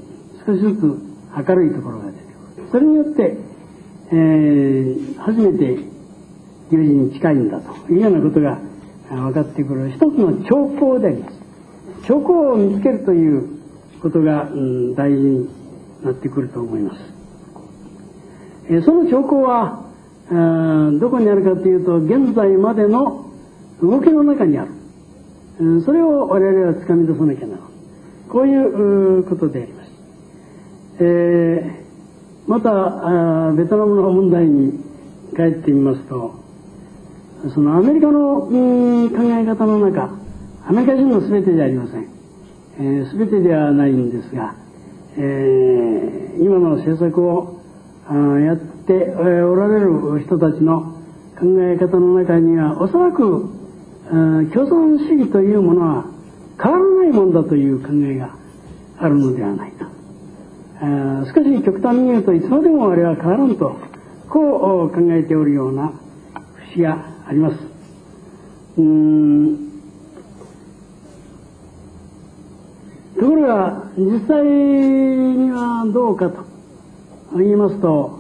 少しずつ明るいところが出てくる。それによって、えー、初めて有事に近いんだというようなことが分かってくる一つの兆候であります。兆候を見つけるということが、うん、大事になってくると思います。えー、その兆候はどこにあるかというと、現在までの動きの中にある。それを我々は掴み出さなきゃならない。こういうことであります。えー、またベトナムの問題に帰ってみますと、そのアメリカの考え方の中、アメリカ人の全てじゃありません。えー、全てではないんですが、えー、今の政策をやっておられる人たちの考え方の中には、おそらく共産主義というものは変わらないものだという考えがあるのではないか。しかし極端に言うと、いつまでもあれは変わらんと、こう考えておるような節があります。うーんところが実際にはどうかと言いますと、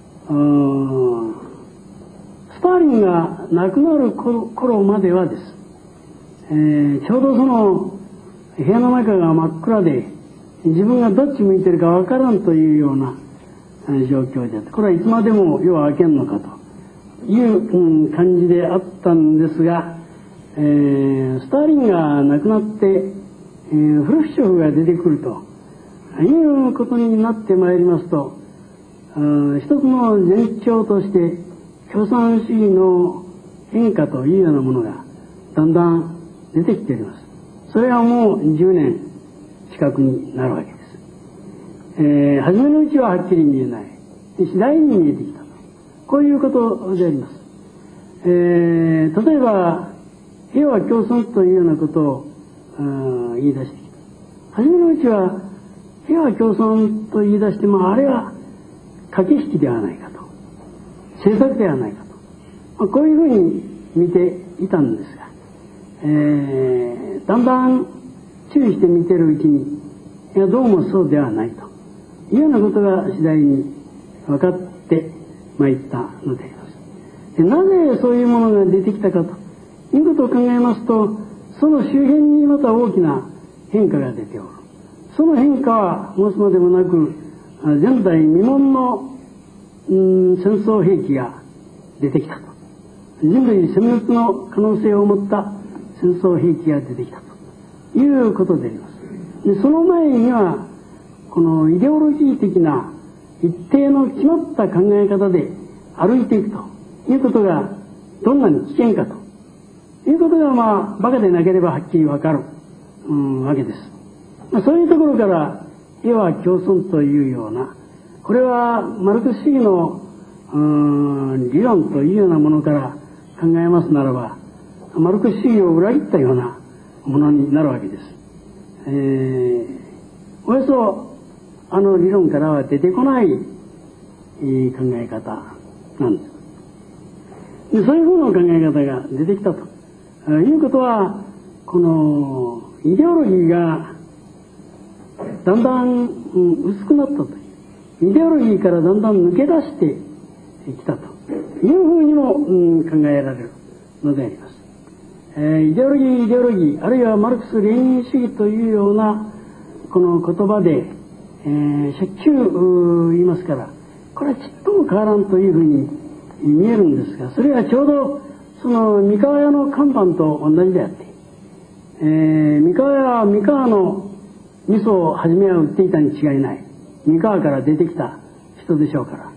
スターリンが亡くなる頃まではです、えー、ちょうどその部屋の中が真っ暗で自分がどっち向いてるかわからんというような状況であって、これはいつまでも夜は明けんのかという、うん、感じであったんですが、えー、スターリンが亡くなって、えー、フルシチョフが出てくるということになってまいりますと、一つの前兆として共産主義の変化というようなものがだんだん出てきております。それはもうじゅうねん近くになるわけです。えー、初めのうちははっきり見えない。次第に見えてきたと。こういうことであります。えー、例えば平和共存というようなことを言い出してきた。初めのうちは平和共存と言い出しても、あれは駆け引きではないかと、政策ではないかと、まあ、こういうふうに見ていたんですが、えー、だんだん注意して見てるうちに、いやどうもそうではないというようなことが次第に分かってまいったのであります。でなぜそういうものが出てきたかということを考えますと、その周辺にまた大きな変化が出ておる。その変化は申すまでもなく、前代未聞の、うん、戦争兵器が出てきたと。人類殲滅の可能性を持った戦争兵器が出てきたということであります。でその前にはこのイデオロギー的な一定の決まった考え方で歩いていくということがどんなに危険かということが、まあバカでなければはっきりわかる、うん、わけです。まあ、そういうところから平和共存というような、これはマルクス主義の理論というようなものから考えますならばマルクス主義を裏切ったようなものになるわけです。えー、およそあの理論からは出てこない、えー、考え方なんです。でそういうふうな考え方が出てきたということは、このイデオロギーがだんだん、うん、薄くなったという、イデオロギーからだんだん抜け出してきたというふうにも、うん、考えられるのであります。えー、イデオロギーイデオロギーあるいはマルクス・レーニン主義というようなこの言葉で、えー、しょっちゅう言いますから、これはちっとも変わらんというふうに見えるんですが、それはちょうどその三河屋の看板と同じであって、えー、三河屋は三河の味噌を初めは売っていたに違いない、三河から出てきた人でしょうから。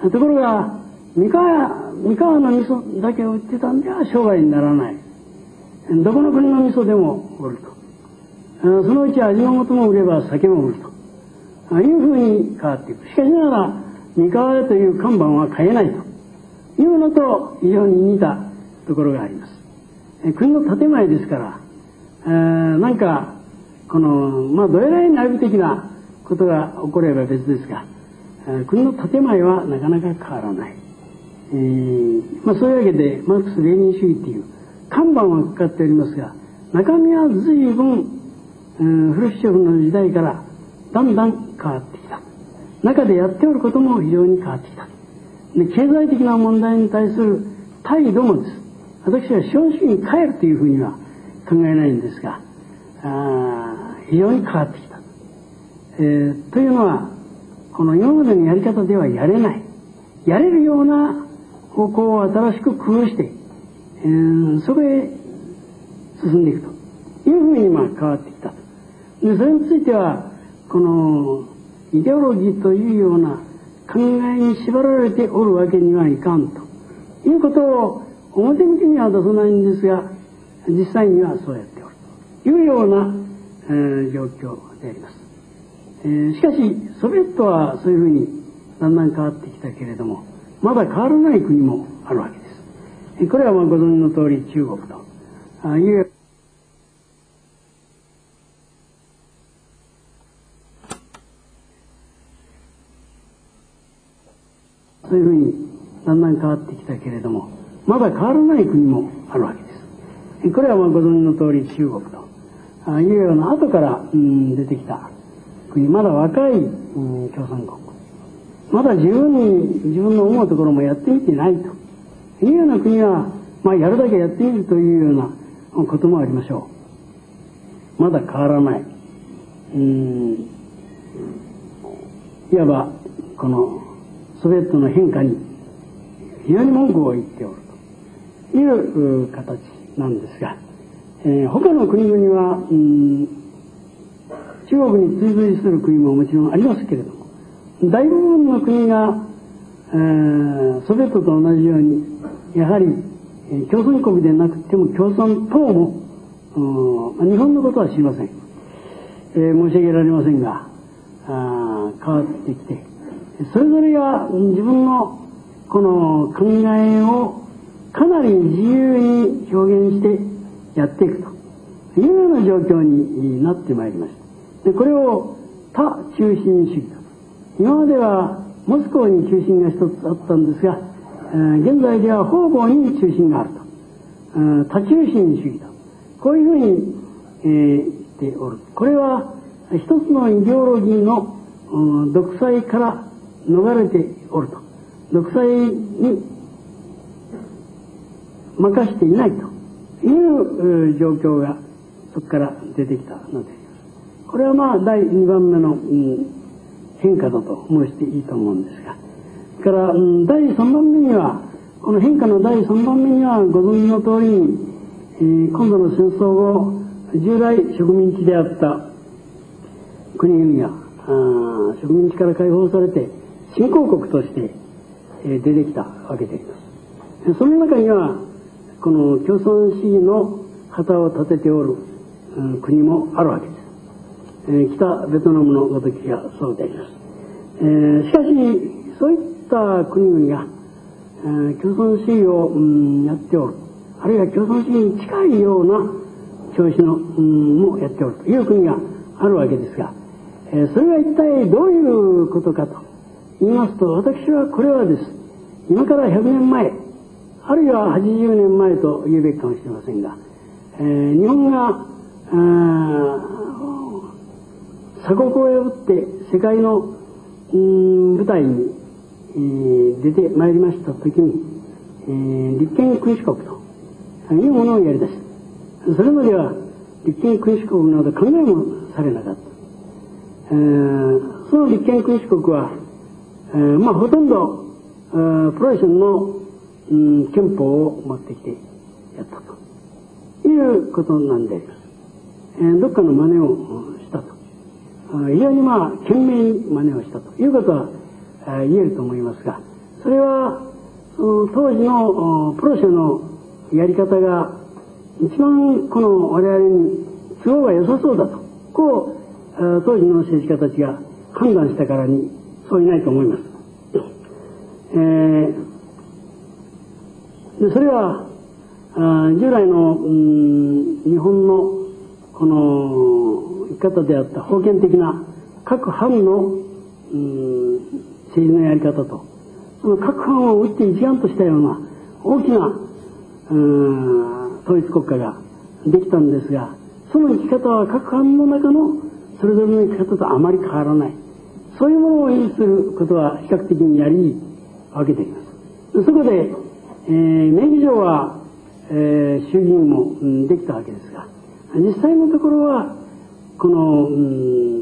ところが三河屋三河の味噌だけを売ってたんでは商売にならない。どこの国の味噌でも売ると、そのうち味の素も売れば酒も売るというふうに変わっていく。しかしながら三河屋という看板は買えないというのと非常に似たところがあります。国の建前ですから、えー、なんかこのまあどえらい内部的なことが起これば別ですが、えー、国の建前はなかなか変わらない。えーまあ、そういうわけでマルクス・レーニン主義っていう看板はかかっておりますが、中身は随分、うん、フルシチョフの時代からだんだん変わってきた。中でやっておることも非常に変わってきた。で経済的な問題に対する態度もです。私は資本主義に変えるというふうには考えないんですが、あ非常に変わってきた、えー。というのは、この今までのやり方ではやれない。やれるような方向を新しく工夫して、えー、そこへ進んでいくというふうにまあ変わってきたと。でそれについてはこのイデオロギーというような考えに縛られておるわけにはいかんということを表向きには出さないんですが、実際にはそうやっておるというような、えー、状況であります。えー、しかしソビエトはそういうふうにだんだん変わってきたけれども、まだ変わらない国もあるわけです。これはまあご存知の通り中国というそういうふうにだんだん変わってきたけれども、まだ変わらない国もあるわけです。これはまあご存知の通り中国というような後から、うん、出てきた国、まだ若い、うん、共産国、まだ十分に自分の思うところもやってみてないというような国は、まあ、やるだけやってみるというようなこともありましょう。まだ変わらない、うん、いわばこのソビエトの変化に非常に文句を言っておるという形なんですが、えー、他の国々は、うん、中国に追随する国ももちろんありますけれども、大部分の国が、えー、ソビエトと同じようにやはり共産国でなくても共産党も、うん、日本のことは知りません、えー、申し上げられませんが、あ変わってきて、それぞれが自分のこの考えをかなり自由に表現してやっていくというような状況になってまいりました。でこれを多中心主義と。今まではモスクワに中心が一つあったんですが、えー、現在では方々に中心があると、えー、多中心主義とこういうふうに、えー、言っておる。これは一つのイデオロギーの、うん、独裁から逃れておると、独裁に任していないという状況がそこから出てきたので、これはまあだいにばんめの、うん、変化だと申していいと思うんですが、それから、うん、だいさんばんめにはこの変化のだいさんばんめにはご存知の通りに、えー、今度の戦争後従来植民地であった国々があ植民地から解放されて新興国として、えー、出てきたわけであります。その中にはこの共産主義の旗を立てておる、うん、国もあるわけです。えー、北ベトナムのごときがそうであります。えー、しかしそういった国々が、ええー、共産主義を、うん、やっておる、あるいは共産主義に近いような調子の、うん、もやっておるという国があるわけですが、えー、それは一体どういうことかと言いますと、私はこれはです、今からひゃくねんまえ、あるいははちじゅうねんまえと言うべきかもしれませんが、えー、日本が鎖国を破って世界のうん舞台に、えー、出てまいりましたときに、えー、立憲君主国というものをやり出した。それまでは立憲君主国など考えもされなかった。えー、その立憲君主国は、えー、まあほとんどプロイセンの、うん、憲法を持ってきてやったということなんであります。えー、どっかの真似をしたと。非常にまあ懸命に真似をしたということは言えると思いますが、それは当時のプロセのやり方が一番この我々に都合が良さそうだと、こう当時の政治家たちが判断したからにそういないと思います。えー、でそれは従来の、うん、日本のこの生き方であった封建的な各藩の、うん、政治のやり方と、その各藩を打って一丸としたような大きな、うん、統一国家ができたんですが、その生き方は各藩の中のそれぞれの生き方とあまり変わらない、そういうものを維持することは比較的にやりに分けています。そこで、えー、名義上は、えー、衆議院も、うん、できたわけですが、実際のところはこの、うん、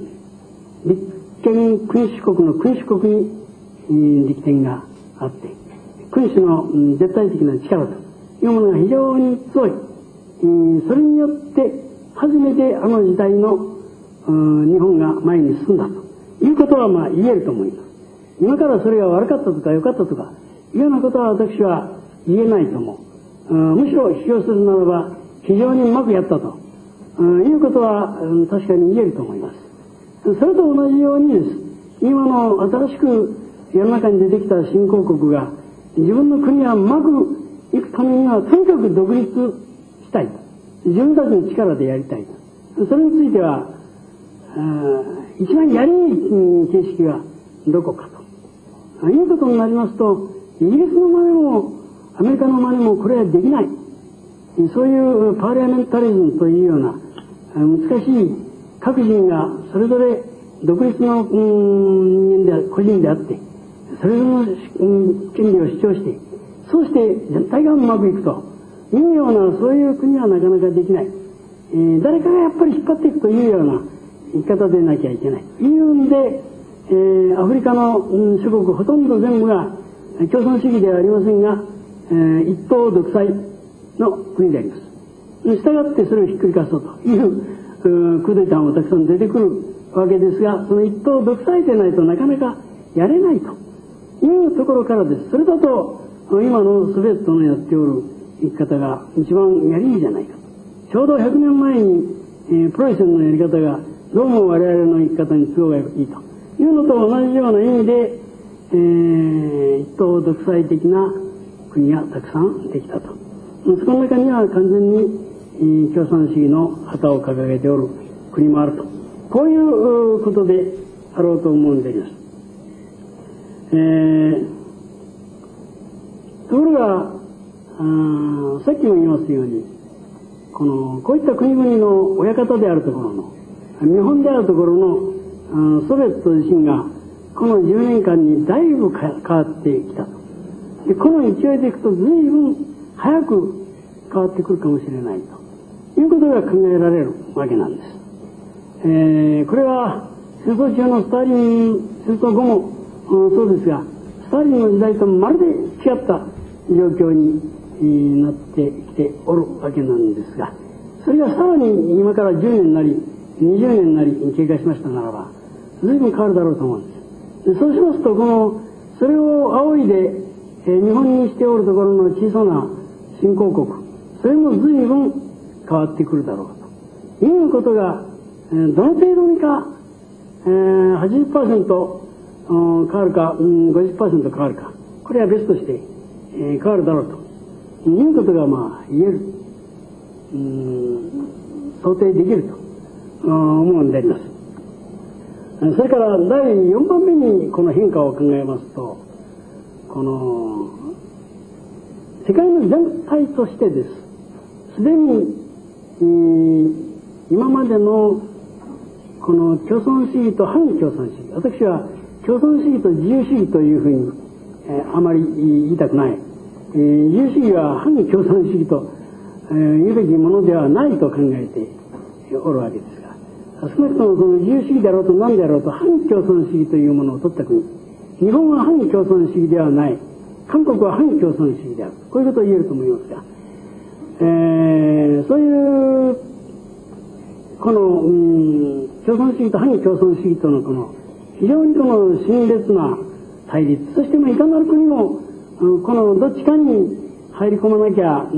立憲君主国の君主国に、うん、力点があって、君主の、うん、絶対的な力というものが非常に強い、うん、それによって初めてあの時代の、うん、日本が前に進んだということはまあ言えると思います。今からそれが悪かったとか良かったとかいうようなことは私は言えないと思う。うん、むしろ批評するならば非常にうまくやったと、うん、いうことは、うん、確かに言えると思います。それと同じようにです、今の新しく世の中に出てきた新興国が自分の国がうまくいくためにはとにかく独立したいと、自分たちの力でやりたいと、それについては一番やりにくい形式はどこかということになりますと、イギリスの真似もアメリカの真似もこれはできない、そういうパーリアメンタリズムというような難しい、各人がそれぞれ独立の人間で個人であってそれぞれの権利を主張して、そうして全体がうまくいくというような、そういう国はなかなかできない、えー、誰かがやっぱり引っ張っていくというような生き方でなきゃいけないというんで、えー、アフリカの、うん、諸国ほとんど全部が共産主義ではありませんが、えー、一党独裁の国であります。したがってそれをひっくり返そうというクーデターもたくさん出てくるわけですが、その一党独裁でないとなかなかやれないというところからです。それだと今のソビエトのやっておる生き方が一番やりいいじゃないかと。ちょうどひゃくねんまえに、えー、プロイセンのやり方がどうも我々の生き方に都合がいいというのと同じような意味で、えー、一党独裁的な国がたくさんできたと。その中には完全に共産主義の旗を掲げておる国もあると、こういうことであろうと思うんであります。えー、ところがあさっきも言いますように、このこういった国々の親方であるところの日本であるところのソビエト自身がこのじゅうねんかんにだいぶ変わってきたと。でこの勢いでいくと随分早く変わってくるかもしれないということが考えられるわけなんです。えー、これは戦争中のスターリン、戦争後も、うん、そうですが、スターリンの時代とまるで違った状況になってきておるわけなんですが、それがさらに今からじゅうねんなりにじゅうねんなりに経過しましたならば随分変わるだろうと思うんです。でそうしますと、このそれを仰いで、えー、日本にしておるところの小さな新興国、それも随分変わってくるだろうということが、えー、どの程度にか、えー、はちじゅっパーセント 変わるか、うん、ごじゅっパーセント 変わるか、これは別として、ええー、変わるだろうということがまあ言える、うーん想定できると思うんであります。それからだいよんばんめにこの変化を考えますと、この世界の全体としてです。すでに、えー、今までのこの共産主義と反共産主義、私は共産主義と自由主義というふうに、えー、あまり言いたくない、えー、自由主義は反共産主義と、えー、言うべきものではないと考えておるわけですが、少なくともその自由主義であろうと何であろうと反共産主義というものを取った国、日本は反共産主義ではない、韓国は反共産主義である、こういうことを言えると思いますが、えー、そういうこの、うん、共産主義と反共産主義とのこの非常にこの熾烈な対立、そしてもいかなる国も、うん、このどっちかに入り込まなきゃ、うん、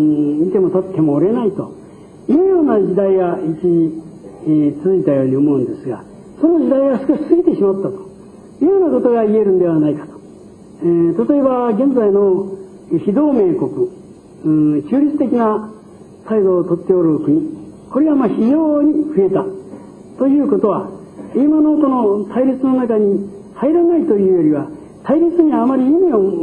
見ても立っても折れないというような時代が一時、えー、続いたように思うんですが、その時代が少し過ぎてしまったというようなことが言えるんではないかと。えー、例えば現在の非同盟国、うん、中立的な態度をとっておる国、これがまあ非常に増えたということは、今のこの対立の中に入らないというよりは、対立にあまり意味を、うん、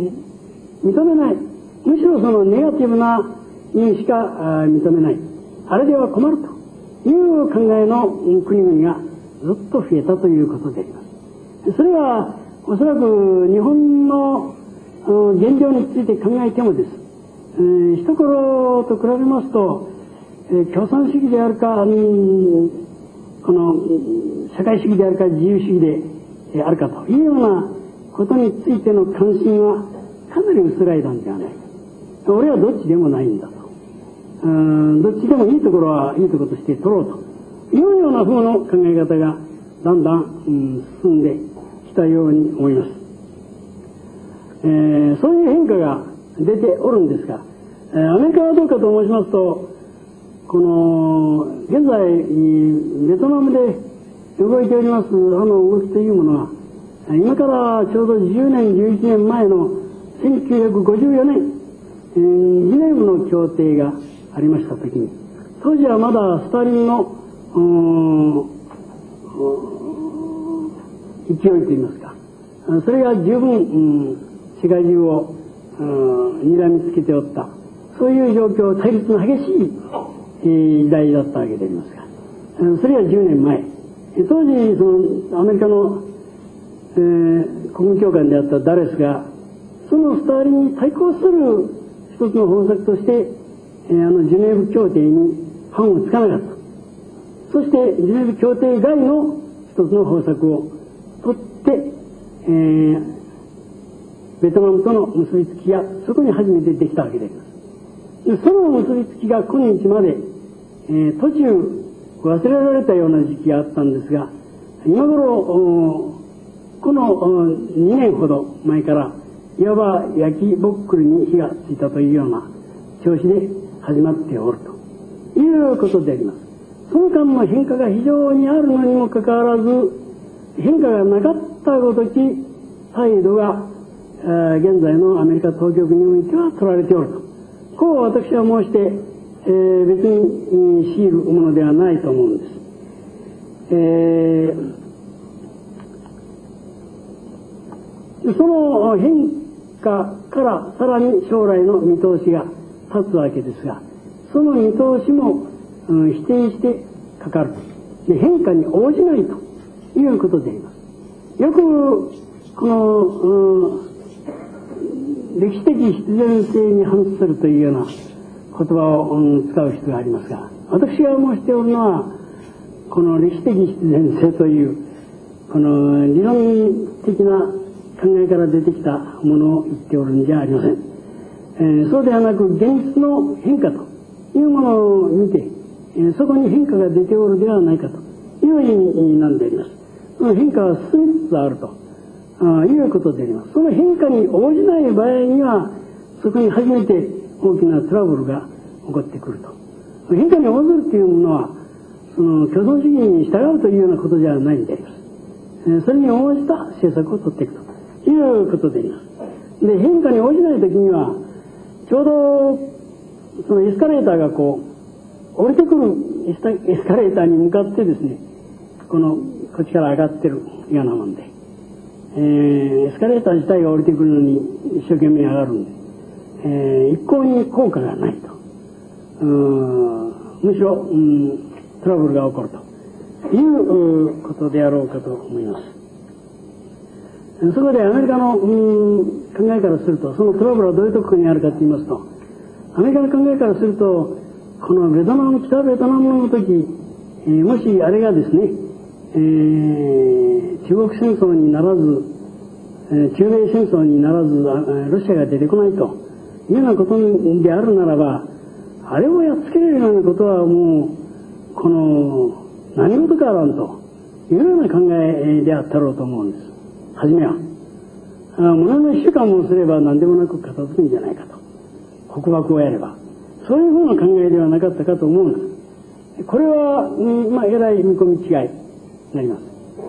認めない、むしろそのネガティブな意味しか認めない、あれでは困るという考えの国々がずっと増えたということであります。それはおそらく日本の現状について考えてもです、えー、一頃と比べますと、えー、共産主義であるか、うん、この社会主義であるか自由主義で、えー、あるかというようなことについての関心はかなり薄らいだんではないか。俺はどっちでもないんだと、うん、どっちでもいいところはいいところとして取ろうというような風の考え方がだんだん、うん、進んできたように思います。えー、そういう変化が出ておるんですが、えー、アメリカはどうかと申しますと、この現在ベトナムで動いておりますあの動きというものは、今からちょうどじゅうねんじゅういちねんまえのせんきゅうひゃくごじゅうよねん、えー、ジネーブの協定がありましたときに、当時はまだスターリンの勢いといいますか、それが十分、うん、世界中を睨みつけておった、そういう状況、対立の激しい、えー、時代だったわけでありますが、それはじゅうねんまえ、当時そのアメリカの、えー、国務長官であったダレスがそのスターリンに対抗する一つの方策として、えー、あのジュネーブ協定に判をつかなかった。そしてジュネーブ協定外の一つの方策を取って、えー、ベトナムとの結びつきがそこに初めてできたわけであります。でその結びつきが今日まで、えー、途中忘れられたような時期があったんですが、今頃このにねんほど前からいわば焼きぼっくりに火がついたというような調子で始まっておるということであります。その間の変化が非常にあるのにもかかわらず、変化がなかったごとき態度が現在のアメリカ当局においては取られておると、こう私は申して、えー、別に強いるものではないと思うんです。えー、その変化からさらに将来の見通しが立つわけですが、その見通しも、うん、否定してかかるで、変化に応じないということであります。よくこの、うん、歴史的必然性に反するというような言葉を、うん、使う人がありますが、私が申しておるのはこの歴史的必然性というこの理論的な考えから出てきたものを言っておるんじゃありません。えー、そうではなく現実の変化というものを見て、えー、そこに変化が出ておるではないかという意味なんであります。その変化は進みつつあるとあいうことであります。その変化に応じない場合には、そこに初めて大きなトラブルが起こってくると。変化に応ずるというものはその共産主義に従うというようなことではないんであります。えー、それに応じた政策を取っていくということであります。 で変化に応じない時にはちょうどそのエスカレーターがこう降りてくるエスカレーターに向かってですね、このこっちから上がってるようなもんで、えー、エスカレーター自体が降りてくるのに一生懸命上がるんで、えー、一向に効果がないと、うーんむしろ、うん、トラブルが起こるということであろうかと思います。そこでアメリカの、うん、考えからすると、そのトラブルはどういうところにあるかと言いますと、アメリカの考えからすると、このベトナム、北ベトナムの時、えー、もしあれがですね、えー、中国戦争にならず、えー、中米戦争にならず、ロシアが出てこないというようなことであるならば、あれをやっつけるようなことはもう、この、何事かあらんというような考えであったろうと思うんです。はじめは。あものの一週間もすれば何でもなく片付くんじゃないかと。告白をやれば。そういうふうな考えではなかったかと思うんです。これは、うん、まあ、えらい見込み違いになります。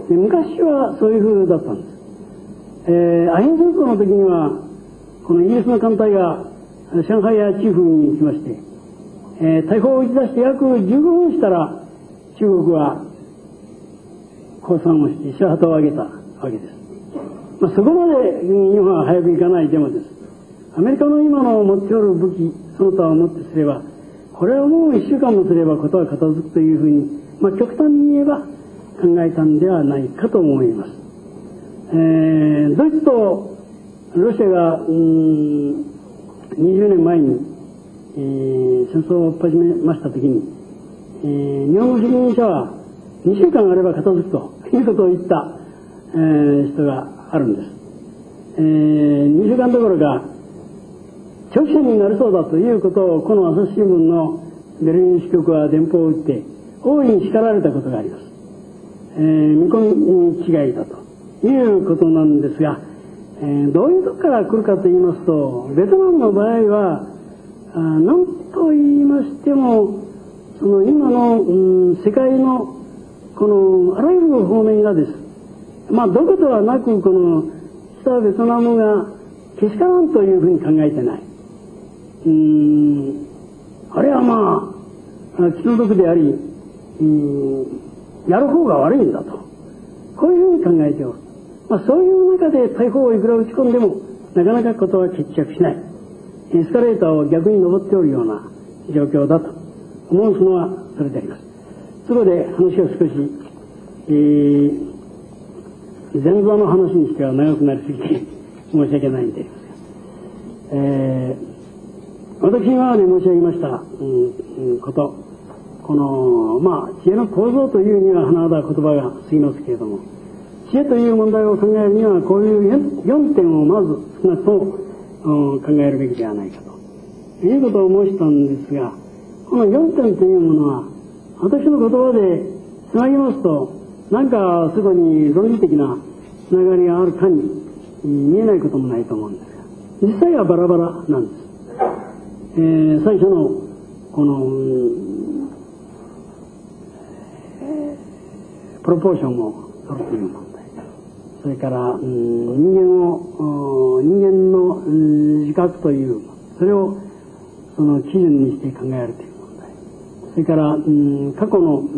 で昔はそういうふうだったんです。えー、アヘン戦争の時には、このイギリスの艦隊が上海やチーフに行きまして、えー、大砲を打ち出して約じゅうごふんしたら、中国は降参をして白旗を上げたわけです。まあ、そこまで日本は早く行かないでもです。アメリカの今の持っておる武器、その他をもってすれば、これはもう一週間もすればことは片付くというふうに、まあ、極端に言えば考えたんではないかと思います。えー、ドイツとロシアがうーんにじゅうねんまえに、えー、戦争を始めましたときに、えー、日本の責任者はにしゅうかんあれば片付くということを言った、えー、人があるんです。えー、にしゅうかんどころか長期戦になりそうだということをこの朝日新聞のベルリン支局は電報を打って大いに叱られたことがあります。えー、見込み違いだということなんですが、えー、どういうとこから来るかと言いますと、ベトナムの場合はあ何と言いましてもその今の、うん、世界のこのあらゆる方面がです、まあどことはなくこの北ベトナムがけしからんというふうに考えてない。うーんあれはまあ気の毒であり、うーんやる方が悪いんだと、こういうふうに考えておる。まあそういう中で大砲をいくら打ち込んでもなかなかことは決着しない。エスカレーターを逆に登っておるような状況だと思うのはそれであります。そこで話を少し、えー、前座の話にしては長くなりすぎて申し訳ないんで、えー、私が今まで申し上げました、うん、こと、このまあ知恵の構造というには甚だ言葉が過ぎますけれども、知恵という問題を考えるにはこういうよんてんをまず少なくとも、うん、考えるべきではないかということを申したんですが、このよんてんというものは私の言葉でつなぎますとなんかすぐに論理的なつながりがあるかに見えないこともないと思うんですが、実際はバラバラなんです。えー、最初のこの、うんえー、プロポーションを取るという問題、それから、うん、人間を人間の、うん、自覚というそれをその基準にして考えるという問題、それから、うん、過去の、うん、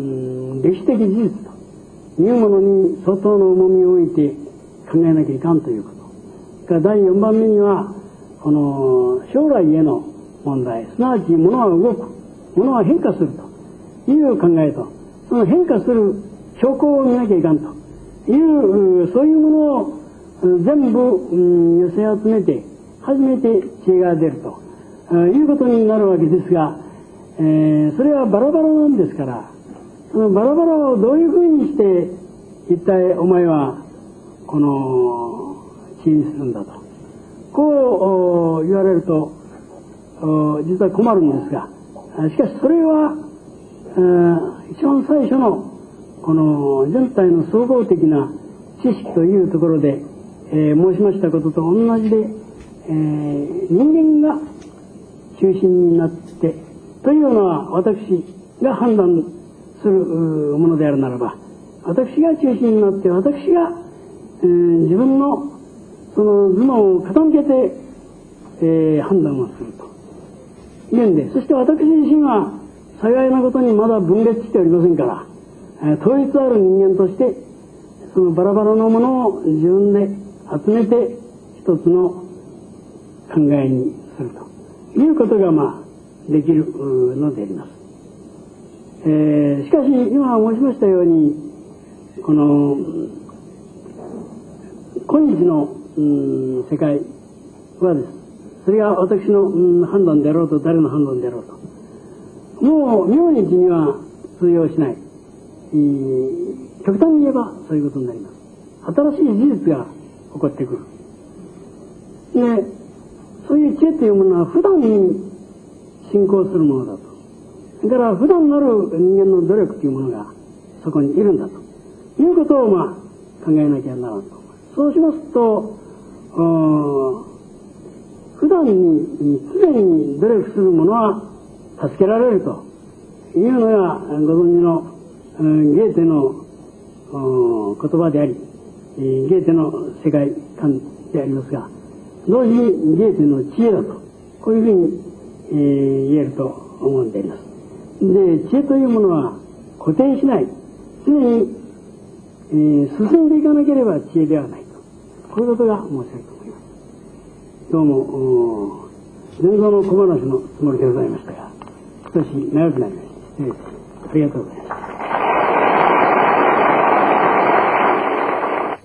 歴史的事実というものに相当の重みを置いて考えなきゃいかんということ。それからだいよんばんめにはこの将来への問題、すなわち物は動く、物は変化するという考えと、その変化する証拠を見なきゃいかんという、そういうものを全部、うん、寄せ集めて初めて知恵が出るということになるわけですが、えー、それはバラバラなんですから、そのバラバラをどういうふうにして一体お前はこの知恵にするんだとこう言われると実は困るんですが、しかしそれは、えー、一番最初のこの全体の総合的な知識というところで、えー、申しましたことと同じで、えー、人間が中心になってというのは私が判断するものであるならば、私が中心になって私が、えー、自分のその頭脳を傾けて、えー、判断をするというんで、そして私自身は幸いなことにまだ分裂しておりませんから、えー、統一ある人間としてそのバラバラのものを自分で集めて一つの考えにするということがまあできるのであります。えー、しかし今申しましたようにこの今日の、うん、世界はです、それが私の、うん、判断であろうと誰の判断であろうともう明日には通用しない、えー、極端に言えばそういうことになります。新しい事実が起こってくる。でそういう知恵というものは普段に進行するものだと。だから普段なる人間の努力というものがそこにいるんだということをまあ考えなきゃならんと。そうしますと普段に常に努力する者は助けられるというのがご存知のゲーテの言葉でありゲーテの世界観でありますが、同時にゲーテの知恵だとこういうふうに、えー、言えると思うんであります。で知恵というものは固定しない、常に、えー、進んでいかなければ知恵ではないと、こういうことが申し上げると思います。どうも前座の小話のつもりでございましたが少し長くなりました。失礼です。ありがとうございます。